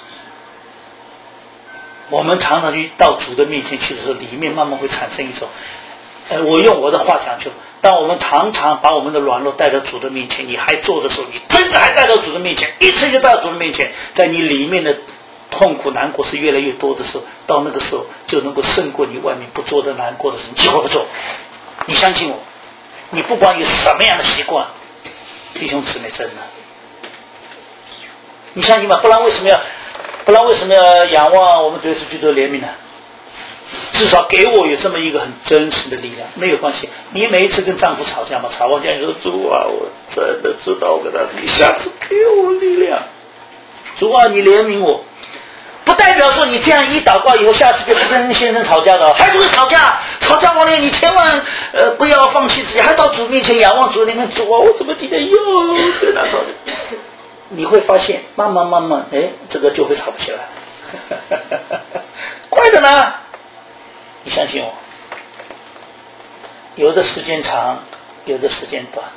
我们常常去到主的面前去的时候，里面慢慢会产生一种，呃，我用我的话讲就，当我们常常把我们的软弱带到主的面前，你还做的时候，你真的还带到主的面前，一次就带到主的面前，在你里面的痛苦难过是越来越多的时候，到那个时候就能够胜过你外面不做的难过的事，你就会不做。你相信我，你不管有什么样的习惯，弟兄姊妹，真的，你相信吗？不然为什么要不然为什么要仰望我们主耶稣基督的怜悯呢？至少给我有这么一个很真实的力量。没有关系，你每一次跟丈夫吵架嘛，吵完架你说主啊，我真的知道我跟他，你下次给我力量，主啊，你怜悯我。不代表说你这样一祷告以后，下次就不跟先生吵架了，还是会吵架。吵架完了，你千万呃不要放弃自己，还到主面前仰望主里面，主啊，我怎么今天又跟他吵架？你会发现，慢慢慢慢，哎，这个就会吵不起来。快的呢，你相信我，有的时间长，有的时间短。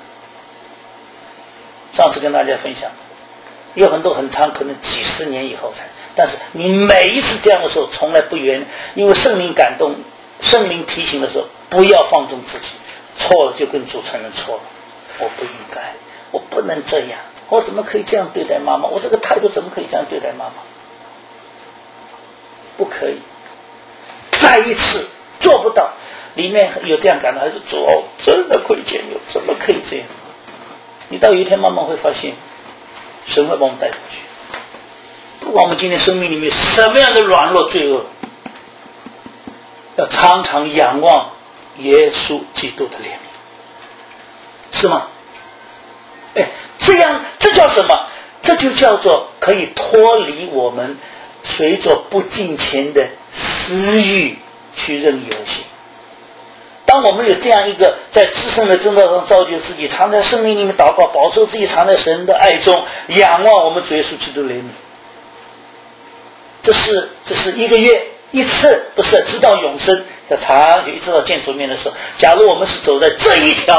上次跟大家分享，有很多很长，可能几十年以后才。但是你每一次这样的时候，从来不原，因为圣灵感动，圣灵提醒的时候，不要放纵自己，错了就跟主承认错了，我不应该，我不能这样，我怎么可以这样对待妈妈？我这个态度怎么可以这样对待妈妈？不可以，再一次做不到，里面有这样感到，还是主哦，真的亏欠你，怎么可以这样？你到有一天慢慢会发现，神会把我们带出去。不管我们今天生命里面什么样的软弱罪恶，要常常仰望耶稣基督的怜悯，是吗？哎，这样这叫什么？这就叫做可以脱离我们随着不敬虔的私欲去任意而行。当我们有这样一个在至圣的真道上造就自己，常在生命里面祷告，保守自己常在神的爱中，仰望我们主耶稣基督的怜悯。这是这是一个月一次，不是直到永生，要长久一直到见主面的时候。假如我们是走在这一条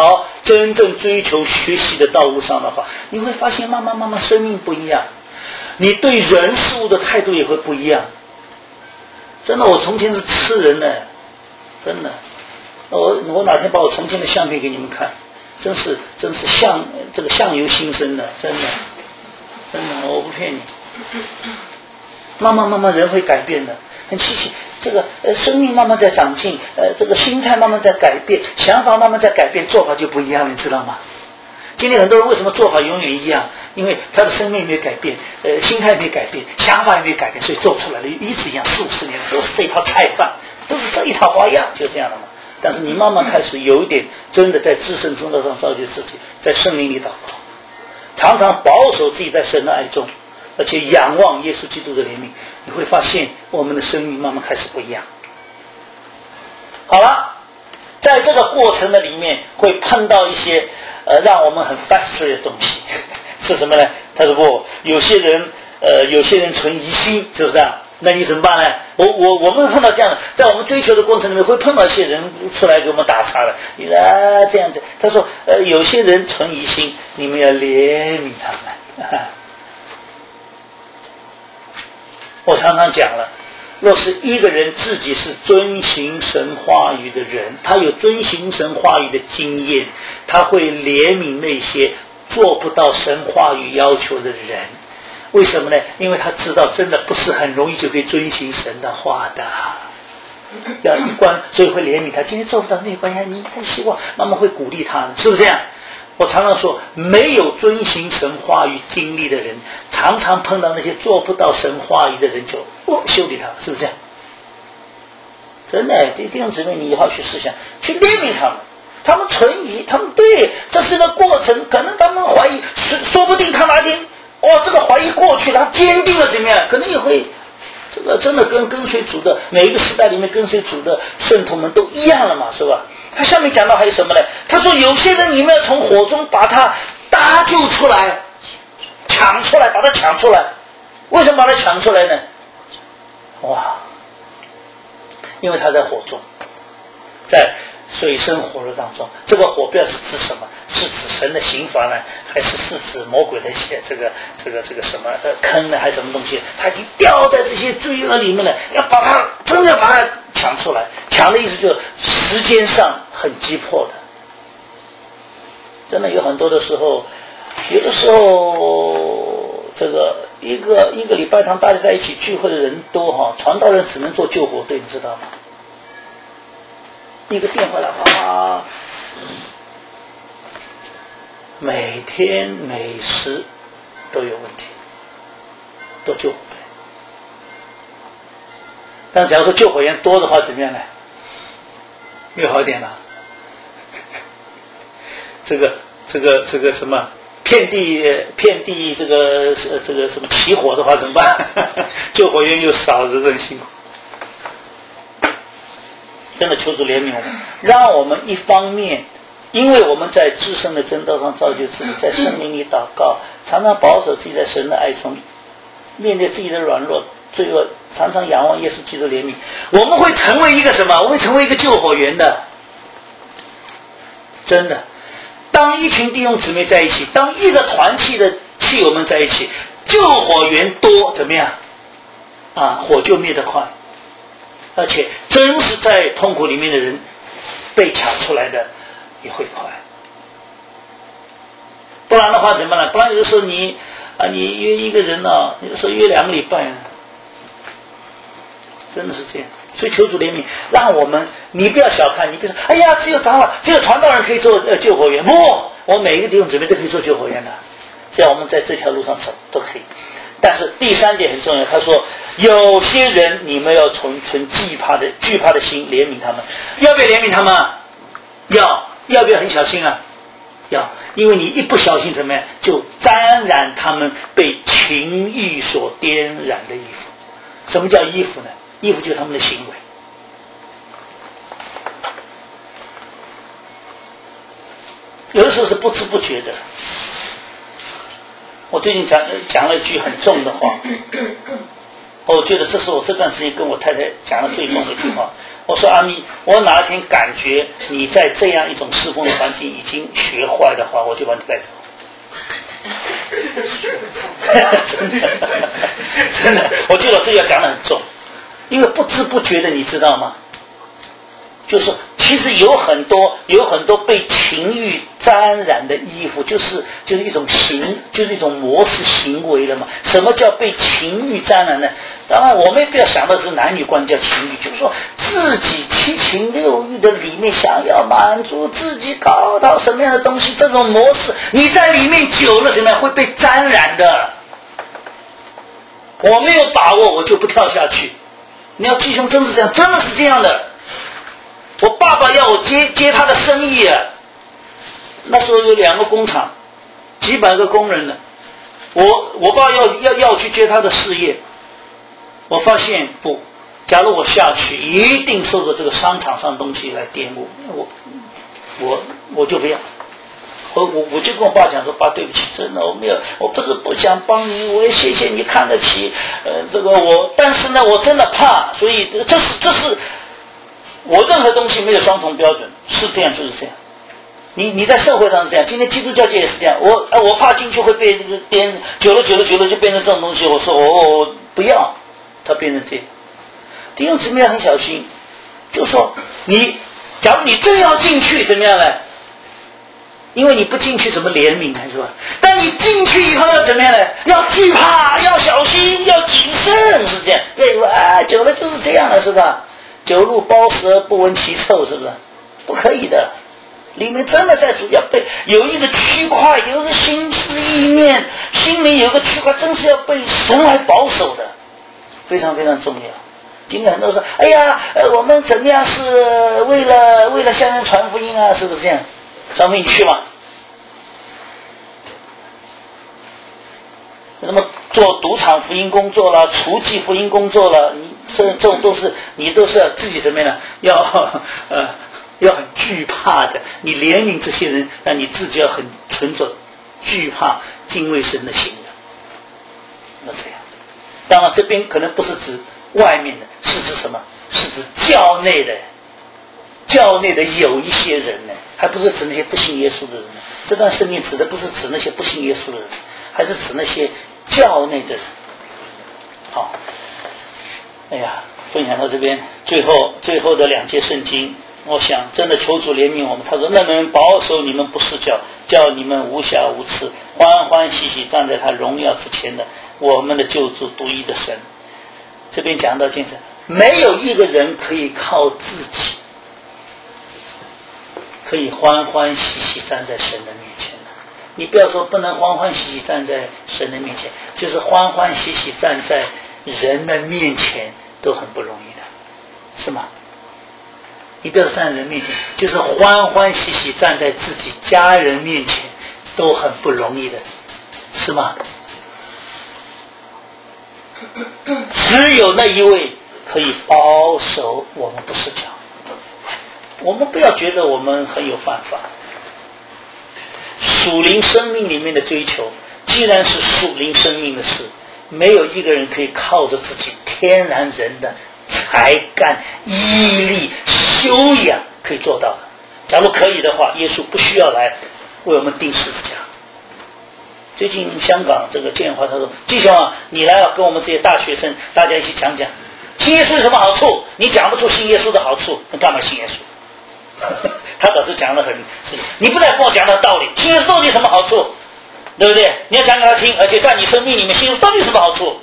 真正追求学习的道路上的话，你会发现慢慢慢慢生命不一样，你对人事物的态度也会不一样。真的，我从前是吃人的，真的，我我哪天把我从前的相片给你们看，真是真是相这个相由心生的，真的真的，我不骗你。慢慢慢慢人会改变的，很稀奇。这个呃生命慢慢在长进，呃这个心态慢慢在改变，想法慢慢在改变，做法就不一样了，你知道吗？今天很多人为什么做法永远一样？因为他的生命没有改变，呃心态没有改变，想法也没有改变，所以做出来的一直一样，四五十年都是这一套菜饭，都是这一套花样，就这样的嘛。但是你慢慢开始有一点真的在至圣之道上造就自己，在圣灵里祷告，常常保守自己在神的爱中，而且仰望耶稣基督的怜悯，你会发现我们的生命慢慢开始不一样。好了，在这个过程的里面会碰到一些呃让我们很 frustrated 的东西，是什么呢？他说不，有些人呃有些人存疑心，是不是啊？那你怎么办呢？我我我们碰到这样的，在我们追求的过程里面会碰到一些人出来给我们打岔的，你啊这样子。他说呃有些人存疑心，你们要怜悯他们。啊我常常讲了，若是一个人自己是遵行神话语的人，他有遵行神话语的经验，他会怜悯那些做不到神话语要求的人。为什么呢？因为他知道真的不是很容易就可以遵行神的话的，要一关，所以会怜悯他。今天做不到没有关系，你太希望，妈妈会鼓励他，是不是这样？我常常说，没有遵行神话语经历的人，常常碰到那些做不到神话语的人，就哦修理他，是不是这样？真的，弟兄姊妹，你以后去思想，去怜悯他们，他们存疑，他们对，这是一个过程，可能他们怀疑，说说不定他哪天，哦，这个怀疑过去，他坚定了怎么样？可能也会，这个真的跟跟随主的每一个时代里面跟随主的圣徒们都一样了嘛，是吧？他下面讲到还有什么呢？他说有些人你们要从火中把他搭救出来，抢出来，把他抢出来。为什么把他抢出来呢？哇，因为他在火中，在水深火热当中。这个火标是指什么？是指神的刑罚呢，还是是指魔鬼的些这个这个这个什么呃坑呢，还是什么东西？他已经掉在这些罪恶里面了，要把他真的要把他抢出来。抢的意思就是时间上很急迫的。真的有很多的时候，有的时候这个一个一个礼拜堂大家在一起聚会的人多哈，传道人只能做救火队，你知道吗？一个电话来啊，每天每时都有问题，都救火队。但假如说救火员多的话，怎么样呢？又好一点了。这个这个这个什么遍地遍地这个这个什么起火的话怎么办？救火员又少，真的很辛苦。真的求主怜悯我们，让我们一方面，因为我们在至圣的真道上造就自己，在圣灵里祷告，常常保守自己在神的爱中，面对自己的软弱罪恶，常常仰望耶稣基督怜悯，我们会成为一个什么？我们会成为一个救火员的。真的，当一群弟兄姊妹在一起，当一个团契的契友们在一起，救火员多，怎么样？啊，火就灭得快。而且真是在痛苦里面的人被抢出来的也会快，不然的话怎么呢？不然有的时候你啊，你约一个人呢、啊，有的时候约两个礼拜，真的是这样。所以求主怜悯，让我们，你不要小看，你别说，哎呀，只有长老，只有传道人可以做呃救火员，不，我每一个弟兄姊妹都可以做救火员的，只要我们在这条路上走都可以。但是第三点很重要，他说有些人你们要存存惧怕的惧怕的心怜悯他们，要不要怜悯他们？要，要不要很小心啊？要，因为你一不小心怎么样，就沾染他们被情欲所玷染的衣服。什么叫衣服呢？衣服就是他们的行为。有的时候是不知不觉的。我最近讲讲了一句很重的话， 我觉得这是我这段时间跟我太太讲的最重的一句话。我说阿咪，我哪一天感觉你在这样一种侍奉的环境已经学坏的话，我就把你带走。真的，真的，我觉得这要讲得很重，因为不知不觉的，你知道吗？就是其实有很多有很多被情欲沾染的衣服，就是就是一种行，就是一种模式行为了嘛。什么叫被情欲沾染呢？当然我们也不要想的是男女关系叫情欲，就是说自己七情六欲的里面想要满足自己搞到什么样的东西，这种模式你在里面久了怎么样会被沾染的。我没有把握我就不跳下去。你要弟兄真是这样，真的是这样的。我爸爸要我接接他的生意啊，那时候有两个工厂，几百个工人呢，我我爸要要要我去接他的事业，我发现不，假如我下去，一定受着这个商场上的东西来玷污，我我我就不要，我我我就跟我爸讲说，爸对不起，真的我没有，我不是不想帮你，我也谢谢你看得起，呃，这个我，但是呢，我真的怕，所以这是这是。我任何东西没有双重标准，是这样就是这样。你你在社会上是这样，今天基督教界也是这样。我我怕进去会被这个编，久了久了久了就变成这种东西。我说我我不要，它变成这样。弟兄姊妹很小心，就说你，假如你真要进去怎么样呢？因为你不进去怎么怜悯呢，是吧？但你进去以后要怎么样呢？要惧怕，要小心，要谨慎，是这样。对吧？久了就是这样了，是吧？酒入包食不闻其臭，是不是？不可以的。里面真的在主要被有一个区块，有一个心思意念，心里有一个区块，真是要被神来保守的，非常非常重要。今天很多人说，哎呀，呃，我们怎么样是为了为了向人传福音啊？是不是这样？传福音去嘛？什么做赌场福音工作了，厨妓福音工作了，你这这种都是你都是要自己怎么样呢？要呃要很惧怕的。你怜悯这些人，那你自己要很存着惧怕、敬畏神的心的。那这样，当然这边可能不是指外面的，是指什么？是指教内的。教内的有一些人呢，还不是指那些不信耶稣的人呢。这段圣经指的不是指那些不信耶稣的人，还是指那些教内的人。好，哎呀，分享到这边，最后最后的两节圣经，我想真的求主怜悯我们。他说：“那能保守你们不失脚，叫你们无瑕无疵，欢欢喜喜站在他荣耀之前的我们的救主独一的神。”这边讲到精神，没有一个人可以靠自己可以欢欢喜喜站在神的面前的。你不要说不能欢欢喜喜站在神的面前，就是欢欢喜喜站在人的面前都很不容易的，是吗？你不要站在人面前，就是欢欢喜喜站在自己家人面前都很不容易的，是吗？只有那一位可以保守我们不失脚。我们不要觉得我们很有办法。属灵生命里面的追求，既然是属灵生命的事，没有一个人可以靠着自己天然人的才干、毅力、修养可以做到的。假如可以的话，耶稣不需要来为我们钉十字架。最近香港这个建华他说：“弟兄啊，你来了，跟我们这些大学生大家一起讲讲信耶稣有什么好处？你讲不出信耶稣的好处，你干嘛信耶稣？”他倒是讲得很，你不但跟我讲的道理，信耶稣到底有什么好处，对不对？你要讲给他听，而且在你生命里面，信耶稣到底有什么好处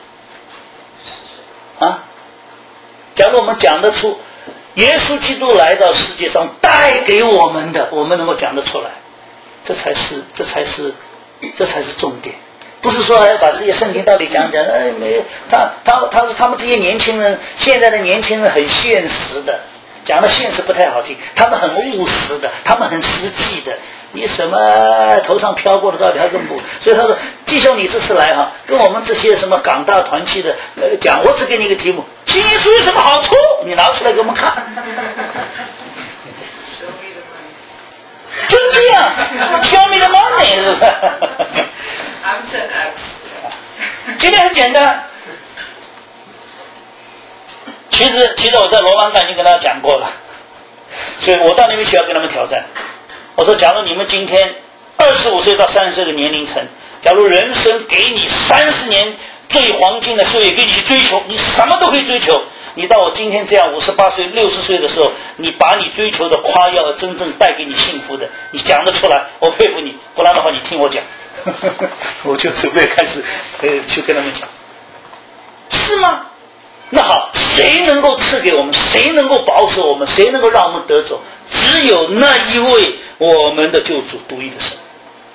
啊？假如我们讲得出耶稣基督来到世界上带给我们的，我们能够讲得出来，这才是这才是这才是重点。不是说把这些圣经道理讲讲，哎，没他他他他们这些年轻人，现在的年轻人很现实的。讲的现实不太好听，他们很务实的，他们很实际的。你什么头上飘过的道理他更不，所以他说：“弟兄，你这次来哈，跟我们这些什么港大团契的呃讲，我只给你一个题目，信耶稣有什么好处？你拿出来给我们看。”就是这样 ，Show me the money， 是不是？今天很简单。 其实其实我在罗兰干已经跟大家讲过了，所以我到那边去要跟他们挑战。我说，假如你们今天二十五岁到三十岁的年龄层，假如人生给你三十年最黄金的岁月，给你去追求，你什么都可以追求。你到我今天这样五十八岁、六十岁的时候，你把你追求的夸耀真正带给你幸福的，你讲得出来，我佩服你。不然的话，你听我讲，我就准备开始呃去跟他们讲，是吗？那好，谁能够赐给我们？谁能够保守我们？谁能够让我们得走？只有那一位我们的救主，独一的神。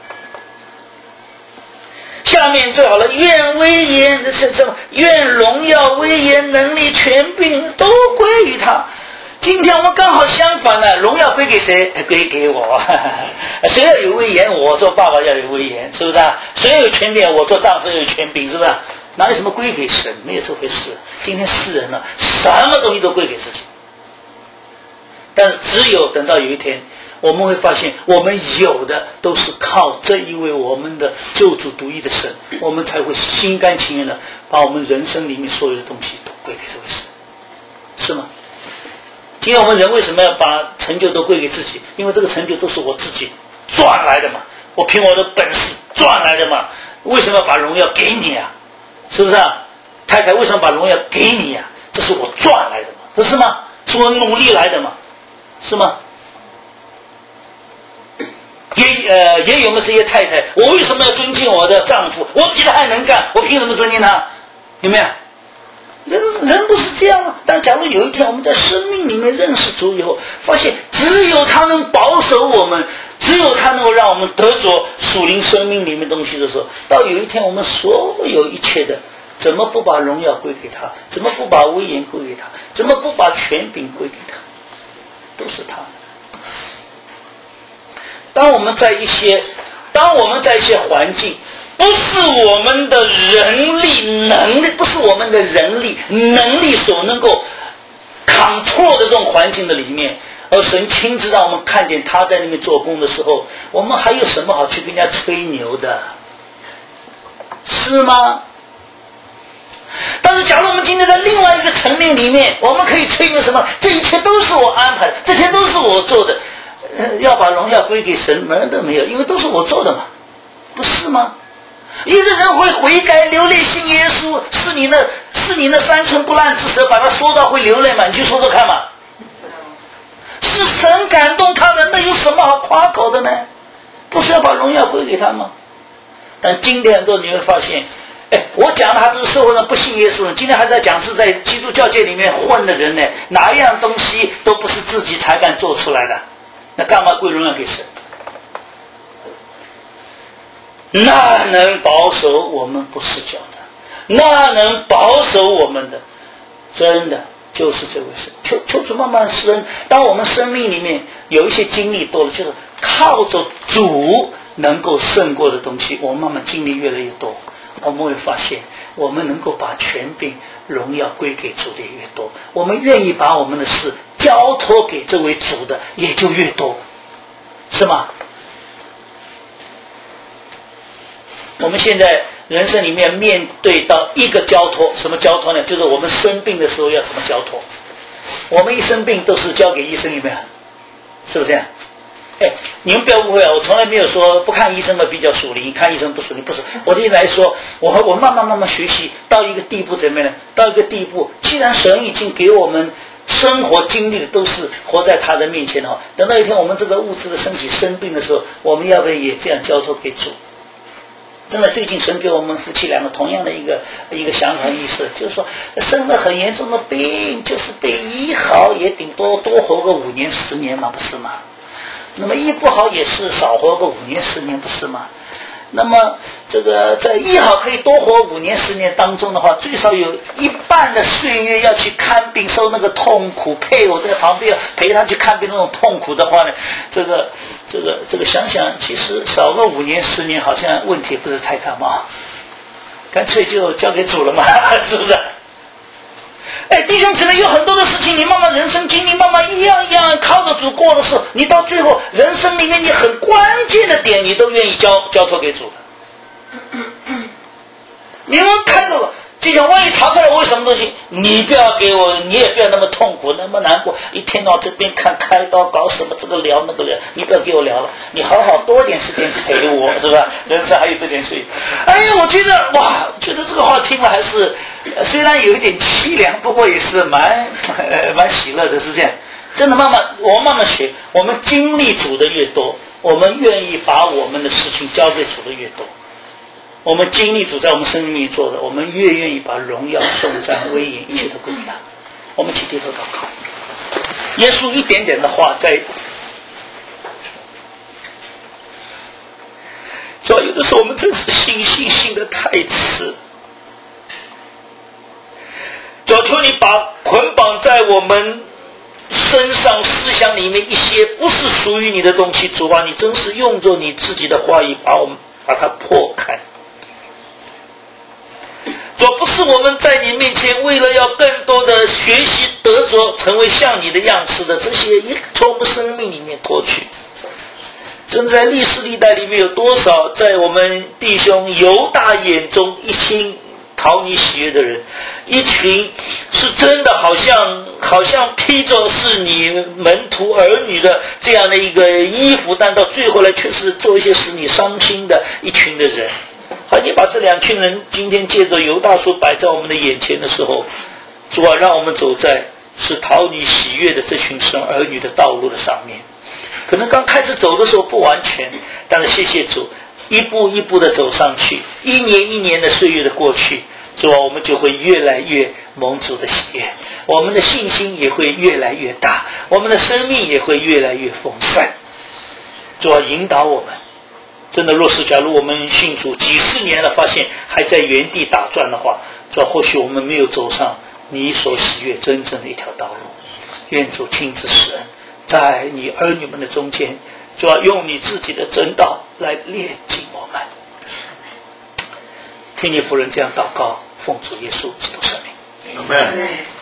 下面最好了，愿威严是什么？愿荣耀、威严、能力、权柄都归于他。今天我们刚好相反了，荣耀归给谁？归给我。谁要有威严？我做爸爸要有威严，是不是啊？谁要有权柄？我做丈夫要有权柄，是不是啊？哪有什么归给神？没有这回事。今天世人呢、啊，什么东西都归给自己。但是只有等到有一天，我们会发现，我们有的都是靠这一位我们的救主独一的神，我们才会心甘情愿的把我们人生里面所有的东西都归给这位神，是吗？今天我们人为什么要把成就都归给自己？因为这个成就都是我自己赚来的嘛，我凭我的本事赚来的嘛。为什么要把荣耀给你啊？是不是啊？太太为什么把荣耀给你啊？这是我赚来的嘛，不是吗？是我努力来的嘛，是吗？也呃也有没有这些太太？我为什么要尊敬我的丈夫？我比他还能干，我凭什么尊敬他？有没有？人人不是这样啊！但假如有一天我们在生命里面认识主以后，发现只有他能保守我们，只有他能够让我们得着属灵生命里面东西的时候，到有一天我们所有一切的，怎么不把荣耀归给他？怎么不把威严归给他？怎么不把权柄归给他？都是他。当我们在一些，当我们在一些环境，不是我们的人力能力，不是我们的人力能力所能够 control 的这种环境的里面，而神亲自让我们看见他在那边做工的时候，我们还有什么好去跟人家吹牛的？是吗？但是假如我们今天在另外一个层面里面，我们可以吹牛什么？这一切都是我安排的，这些都是我做的，要把荣耀归给神，门都没有，因为都是我做的嘛，不是吗？一个人会悔改流泪信耶稣，是你那是你那三寸不烂之舌把他说到会流泪吗？你去说说看嘛。是神感动他的，那有什么好夸口的呢？不是要把荣耀归给他吗？但今天很多你会发现，哎，我讲的还不是社会上不信耶稣人，今天还在讲是在基督教界里面混的人呢，哪一样东西都不是自己才敢做出来的，那干嘛归荣耀给神？那能保守我们不失脚的，那能保守我们的，真的就是这位神。求求主慢慢施恩。当我们生命里面有一些经历多了，就是靠着主能够胜过的东西，我们慢慢经历越来越多，我们会发现我们能够把权柄荣耀归给主的也越多，我们愿意把我们的事交托给这位主的也就越多，是吗？我们现在人生里面面对到一个交托，什么交托呢？就是我们生病的时候要怎么交托。我们一生病都是交给医生，有没有？是不是这样？哎，你们不要误会啊！我从来没有说不看医生的比较属灵，看医生不属灵，不是。我的意思来说，我我慢慢慢慢学习到一个地步，怎么样呢？到一个地步，既然神已经给我们生活经历的都是活在他的面前的话，等到一天我们这个物质的身体生病的时候，我们要不要也这样交托给主？真的，最近神给我们夫妻两个同样的一个一个想法意识，就是说生了很严重的病，就是被医好也顶多多活个五年十年嘛，不是吗？那么医不好也是少活个五年十年，不是吗？那么这个在医好可以多活五年十年当中的话，最少有一半的岁月要去看病，受那个痛苦，配偶在旁边陪他去看病那种痛苦的话呢，这个这个这个想想，其实少个五年十年好像问题不是太大嘛，干脆就交给主了嘛，是不是？哎，弟兄姊妹，有很多的事情，你慢慢人生经历，慢慢一样一样靠着主过的时候，你到最后人生里面你很关键的点，你都愿意交交托给主的。你们看到了， 就想万一查出来我有什么东西，你不要给我，你也不要那么痛苦，那么难过，一天到这边看开刀搞什么这个疗那个疗，你不要给我聊了，你好好多点时间陪我，是吧？人生还有这点岁月。哎呀，我觉得哇，觉得这个话听了还是虽然有一点凄凉，不过也是蛮呃蛮喜乐的，是这样。真的慢慢我们慢慢学，我们经历主的越多，我们愿意把我们的事情交给主的越多，我们经历主在我们生命里做的，我们越愿意把荣耀、颂赞、威严一切都归给他。我们一起低头祷告。耶稣一点点的话在，主要有的时候我们真是信信信的太迟。主要求你把捆绑在我们身上思想里面一些不是属于你的东西，主啊，你真是用着你自己的话语把我们把它破开。主，不是我们在你面前为了要更多的学习得着成为像你的样式的这些一从我们生命里面脱去。真在历史历代里面有多少在我们弟兄犹大眼中一心讨你喜悦的人，一群是真的好像好像披着是你门徒儿女的这样的一个衣服，但到最后来却是做一些使你伤心的一群的人。好，你把这两群人今天借着犹大书摆在我们的眼前的时候，主啊，让我们走在是讨你喜悦的这群神儿女的道路的上面。可能刚开始走的时候不完全，但是谢谢主，一步一步的走上去，一年一年的岁月的过去，主啊，我们就会越来越蒙主的喜悦，我们的信心也会越来越大，我们的生命也会越来越丰盛。主啊，引导我们。真的，若是假如我们信主几十年了，发现还在原地打转的话，主啊，或许我们没有走上你所喜悦真正的一条道路。愿主亲自施恩，在你儿女们的中间，主啊，用你自己的真道来炼净我们。听你仆人这样祷告，奉主耶稣基督圣名。 Amen.